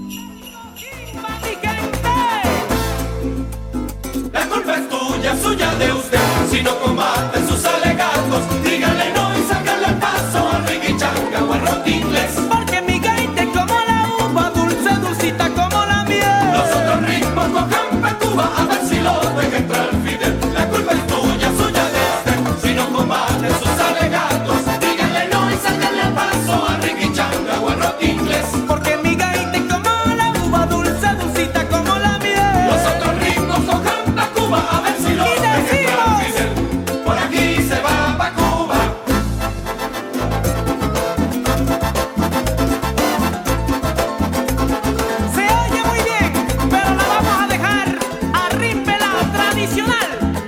La culpa es tuya, suya de usted. Si no combate sus alegatos, dígale no y sácale el paso al riquichanga o al rock inglés. Porque mi gaita es como la uva, dulce, dulcita como la miel. Los otros ritmos cojan pa' Cuba, a ver si los deja entrar Fidel. La culpa es tuya, suya de usted. Si no combate sus alegatos, dígale no y sácale el paso al riquichanga o al rock inglés. Porque mi gaita es como la uva, dulce, dulcita como la miel. Los otros ritmos cojan pa' Cuba, a ver si los deja entrar Fidel. Por aquí se va pa' Cuba. Se oye muy bien, pero la vamos a dejar a rimpe la tradicional.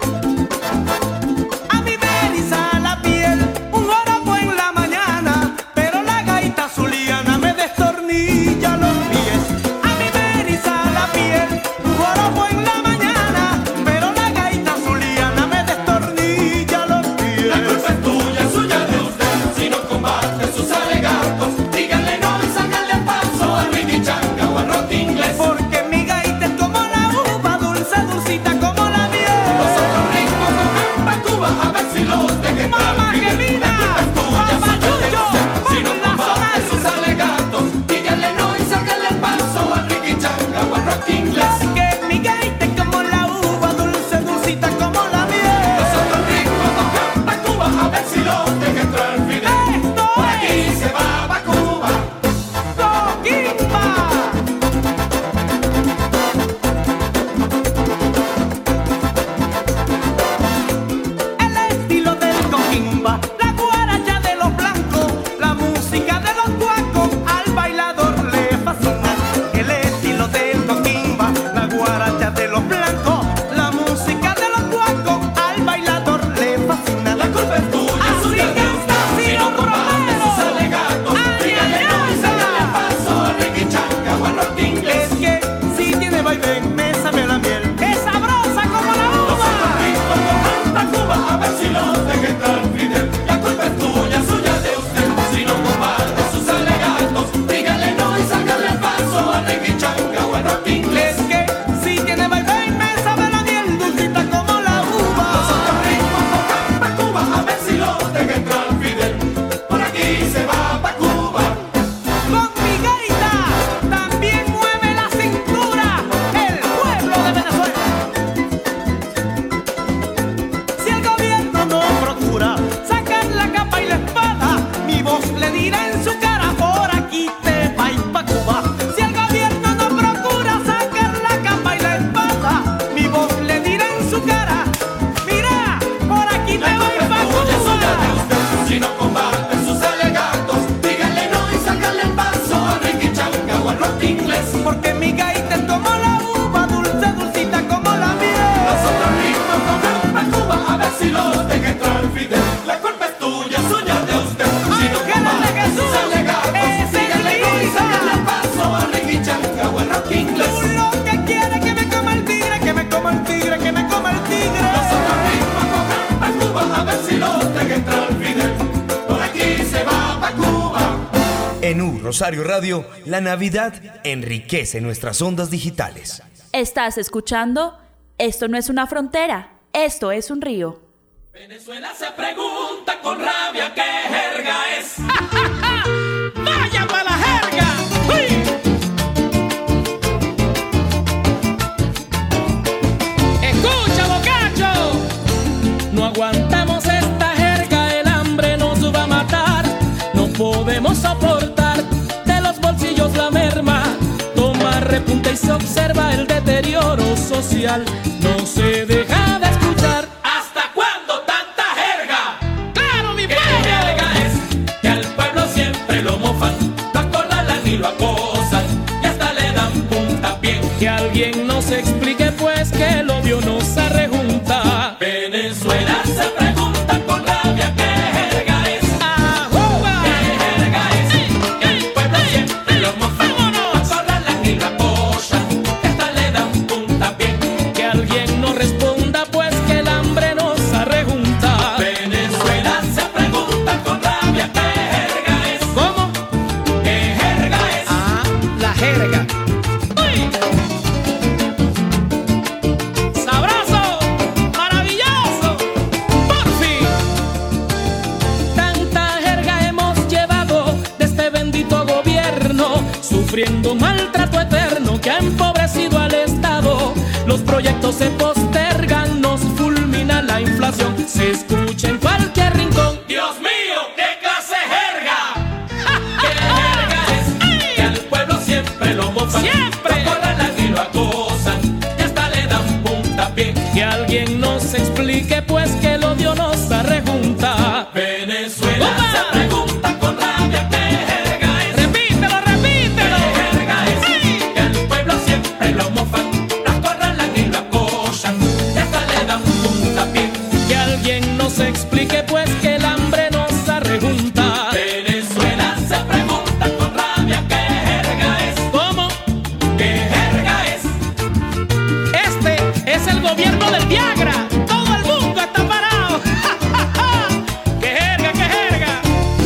A mí me eriza la piel un joropo en la mañana, pero la gaita zuliana me destornilla los pies. A mí me eriza la piel un joropo en la mañana, pero la gaita zuliana me destornilla los pies. La culpa es tuya, suya de usted. Si no combate sus alegatos, díganle no y sácale el paso al riquichanga o al rock inglés. Porque mi gaita es como la uva, dulce, dulcita como la miel. Los otros ritmos cojan pa' Cuba, a ver si los deja entrar Mamá, que Fidel. mira, La culpa es tuya, papá suya de Chucho, usted. Si no ponla a combate sonar. sus alegatos, díganle no y sácale el paso al riquichanga o al rock inglés. Porque mi gaita es como la uva, dulce, dulcita como la miel. Los otros ritmos cojan pa' Cuba, a ver si los deja entrar Fidel. Por aquí se va pa' Cuba. Coquimba. El estilo del coquimba, la guaracha de los blancos, la música de los guacos, al bailador le fascina. El estilo del coquimba, la guaracha de los blancos, la música de los guacos, al bailador le fascina. La culpa es tuya, Así suya de canta usted. Si no Ciro combate sus Romero. alegatos, díganle no y sácale el paso al riquichanga o al rock inglés. Es que si tiene vaivén, me sabe la miel. Es sabrosa como la Los otros uva. ritmos cojan pa' Cuba, a ver si los deja entrar Fidel. La culpa es tuya, suya de usted. Si no combate sus alegatos, díganle no y sácale el paso al riquichanga o al rock inglés. Es que si tiene vaivén, me sabe la miel, dulcita como la Los uva. otros ritmos cojan pa' Cuba, a ver si los deja entrar Fidel. Por aquí se va pa' Cuba. Con mi gaita también mueve la cintura el pueblo de Venezuela. Si el gobierno no procura sacar la capa y la espada, mi voz le dirá en su cara, por aquí te va y pa' Cuba. Si el gobierno no procura sacar la capa y la espada, mi voz le dirá en su cara, mira, por aquí te La va y culpa pa' es tuya, suya de Cuba. usted. Si no combate sus alegatos, díganle no y sácale el paso al riquichanga o al rock inglés. Porque mi gaita es como la uva, dulce, dulcita como la miel. Los otros ritmos cojan pa' Cuba, a ver si los deja entrar Fidel. La culpa es tuya, suya de usted. Si no Ángela de combate sus Jesús, alegatos, ese díganle no y grita. sácale el paso al riquichanga o al rock inglés. Tú lo que quieres que me coma el tigre, que me coma el tigre, que me coma el tigre. Los otros ritmos cojan pa' Cuba, a ver si los deja entrar Fidel. Por aquí se va pa' Cuba. En Rosario Radio, la Navidad enriquece nuestras ondas digitales. Estás escuchando Esto no es una frontera, esto es un río. Venezuela se pregunta con rabia qué jerga es. ¡Vaya para la jerga! ¡Uy! y se observa el deterioro social. No se deja de escuchar. ¿Hasta cuándo tanta jerga? ¡Claro, mi ¿Qué pueblo! jerga es? Que al pueblo siempre lo mofan, lo acorralan y lo acosan, y hasta le dan puntapié. Que alguien nos explique pues que el odio nos arrejunta. Venezuela se pregunta con rabia qué jerga es. ¡Ajuba! ¿Qué jerga es? Que al pueblo siempre lo mofan, lo acorralan y lo acosan, y hasta le dan puntapié. Que alguien nos responda pues que el hambre nos arrejunta. Venezuela se pregunta con rabia qué jerga es. ¿Cómo? ¿Qué jerga es? Ah, la jerga. ¡Uy! ¡Sabroso! ¡Maravilloso! ¡Por fin! Tanta jerga hemos llevado de este bendito gobierno, sufriendo maltrato eterno que ha empobrecido al Estado. Los proyectos se postergan, nos fulmina la inflación, se escucha en cualquier rincón. Dios mío, qué clase de jerga. ¿Qué jerga es? Que al pueblo siempre lo mofan, ¡Siempre! lo acorralan y lo acosan, y hasta le dan puntapié. Que alguien nos explique pues que el odio nos arrejunta. Venezuela ¡Opa! se pregunta con rabia qué jerga es. Repítelo, repítelo. ¿Qué jerga es? Que al pueblo siempre lo mofan, lo acorralan y lo acosan, y hasta le dan puntapié. Que alguien nos explique pues que el hambre nos arrejunta. Venezuela se pregunta con rabia qué jerga es. ¿Cómo? ¿Qué jerga es? Este es el gobierno del Viagra. Todo el mundo está parado. ¡Qué jerga, qué jerga!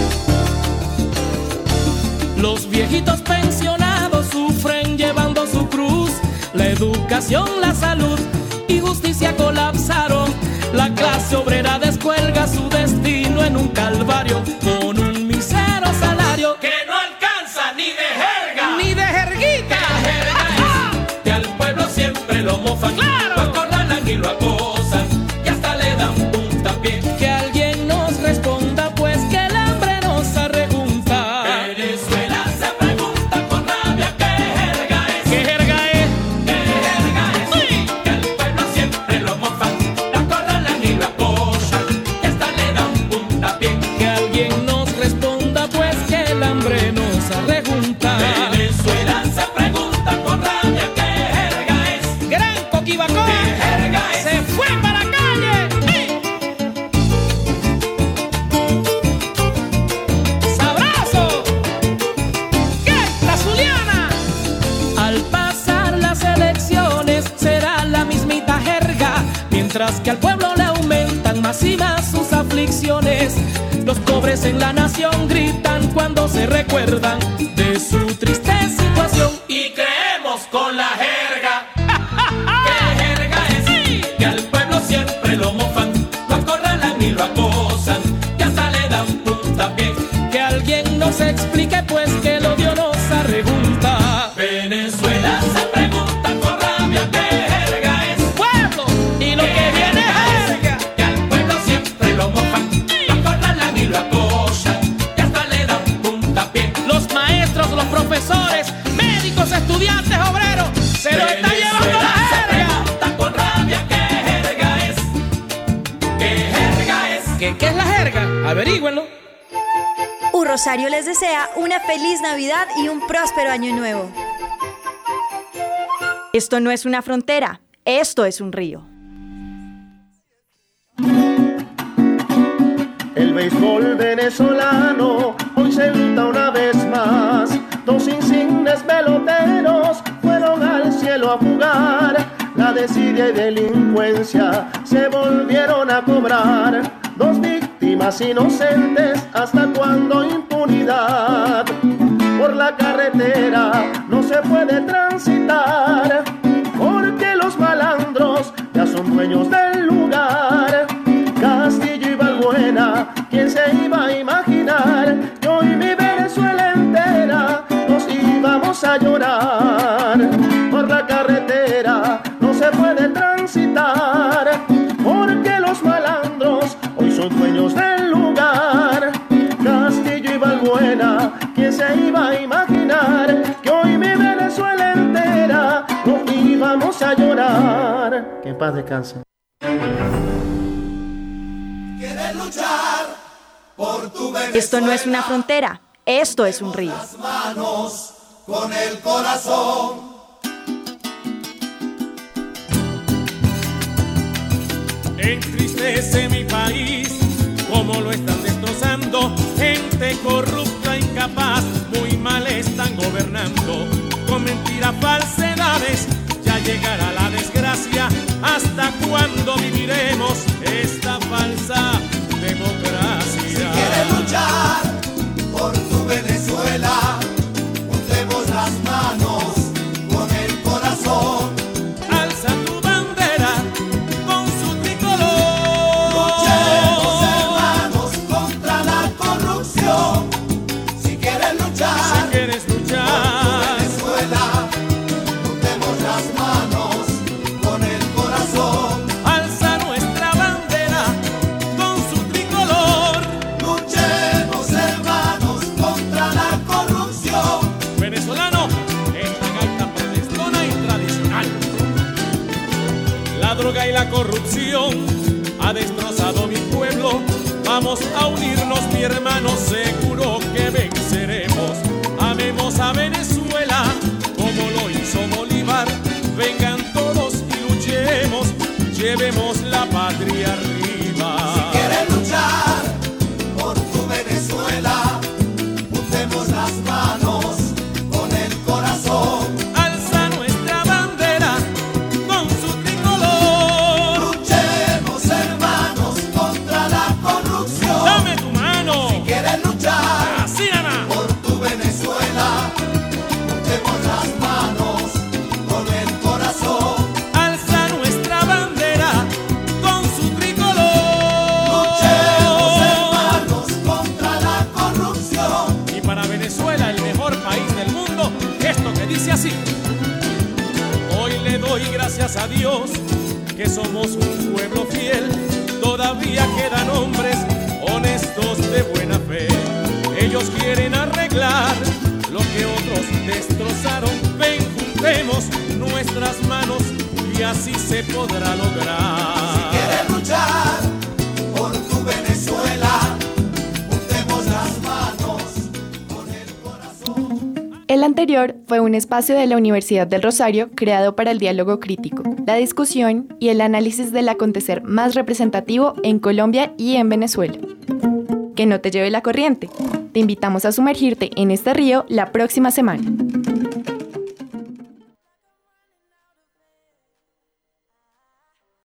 Los viejitos pensionados sufren llevando su cruz. La educación, la salud y justicia colapsaron. La clase obrera descuelga su destino en un calvario con un mísero salario Que no alcanza ni de jerga. ni de jerguita. ¿Qué jerga es? Que al pueblo siempre lo mofan, ¡Claro! lo acorralan y lo acosan, y hasta le dan puntapié. Que alguien nos responda pues que el hambre nos arrejunta. Venezuela se pregunta con rabia qué jerga es. ¿Qué jerga es? ¿Qué jerga es? ¡Uy! Que al pueblo siempre lo mofan, lo acorralan y lo acosan, y hasta le dan puntapié. Que alguien nos responda pues que el hambre nos arrejunta. Venezuela se pregunta con rabia qué jerga es. Gran Coquibacó ¿Qué jerga es? se fue para la calle. ¡Ey! ¡Sabroso! ¿Qué? ¡La Zuliana! Al pasar las elecciones será la mismita jerga, mientras que al pueblo le aumentan más y más sus aflicciones. Los pobres en la nación gritan cuando se recuerdan de su triste situación. Y creemos con la jerga. ¿Qué jerga es? Que al pueblo siempre lo mofan, lo acorralan y lo acosan, y hasta le dan puntapié. Que alguien nos explique pues que el odio nos arrejunta. Venezuela se pregunta con rabia qué jerga es. ¡Pueblo! Y lo que viene es jerga. Que al pueblo siempre lo mofan, lo acorralan y lo acosan, y hasta le dan puntapié. Los maestros, los profesores, médicos, estudiantes, obreros, se lo está llevando la Venezuela se jerga. pregunta con rabia qué jerga es. ¿Qué jerga es? ¿Qué es la jerga? Averígüenlo. Rosario les desea una feliz Navidad y un próspero año nuevo. Esto no es una frontera, esto es un río. El béisbol venezolano hoy se luta una vez más. Dos insignes peloteros fueron al cielo a jugar. La desidia y delincuencia se volvieron a cobrar. Dos víctimas inocentes, ¿hasta cuándo impunidad? Por la carretera no se puede transitar, porque los malandros ya son dueños del lugar. Castillo y Balbuena, ¿quién se iba a imaginar que hoy mi Venezuela entera nos íbamos a llorar? Por la carretera no se puede transitar, porque los malandros hoy son dueños del lugar. Castillo y Balbuena, ¿quién se iba a imaginar que hoy mi Venezuela entera vamos a llorar. Que en paz descanse. ¿Quieres luchar por tu Venezuela? Esto no es una frontera, esto es un río. Las manos con el corazón. Entristece mi país, como lo están destrozando. Gente corrupta, incapaz, muy mal están gobernando. Con mentiras, falsedades, ya llegará la desgracia. ¿Hasta cuándo viviremos esta falsa democracia? Si quieres luchar por tu Venezuela, juntemos las manos con el corazón. Alza tu bandera con su tricolor. Luchemos, hermanos, contra la corrupción. Si quieres luchar por tu Venezuela, juntemos las manos con el corazón. Alza nuestra bandera con su tricolor. Luchemos, hermanos, contra la corrupción. Venezolano, esta gaita protestona y tradicional. La droga y la corrupción ha destrozado mi pueblo. Vamos a unirnos, mi hermano, seguro que venceremos. Amemos a Venezuela como lo hizo Bolívar. Vengan todos y luchemos, llevemos la patria arriba. Si quieres luchar por tu Venezuela, juntemos las manos con el corazón. Alza nuestra bandera con su tricolor. Luchemos, hermanos, contra la corrupción. Dame tu mano. Si quieres luchar Así nada más. por tu Venezuela, juntemos las manos con el corazón. Alza nuestra bandera con su tricolor. Luchemos, hermanos, contra la corrupción. Y para Venezuela, el mejor país del mundo, esto que dice así. Hoy le doy gracias a Dios que somos un pueblo fiel. Todavía quedan hombres honestos de buena fe. Ellos quieren arreglar lo que otros destrozaron. Ven, juntemos nuestras manos y así se podrá lograr. ¿Quieres luchar por tu Venezuela? Juntemos las manos con el corazón. El anterior fue un espacio de la Universidad del Rosario creado para el diálogo crítico, la discusión y el análisis del acontecer más representativo en Colombia y en Venezuela. Que no te lleve la corriente. Te invitamos a sumergirte en este río la próxima semana.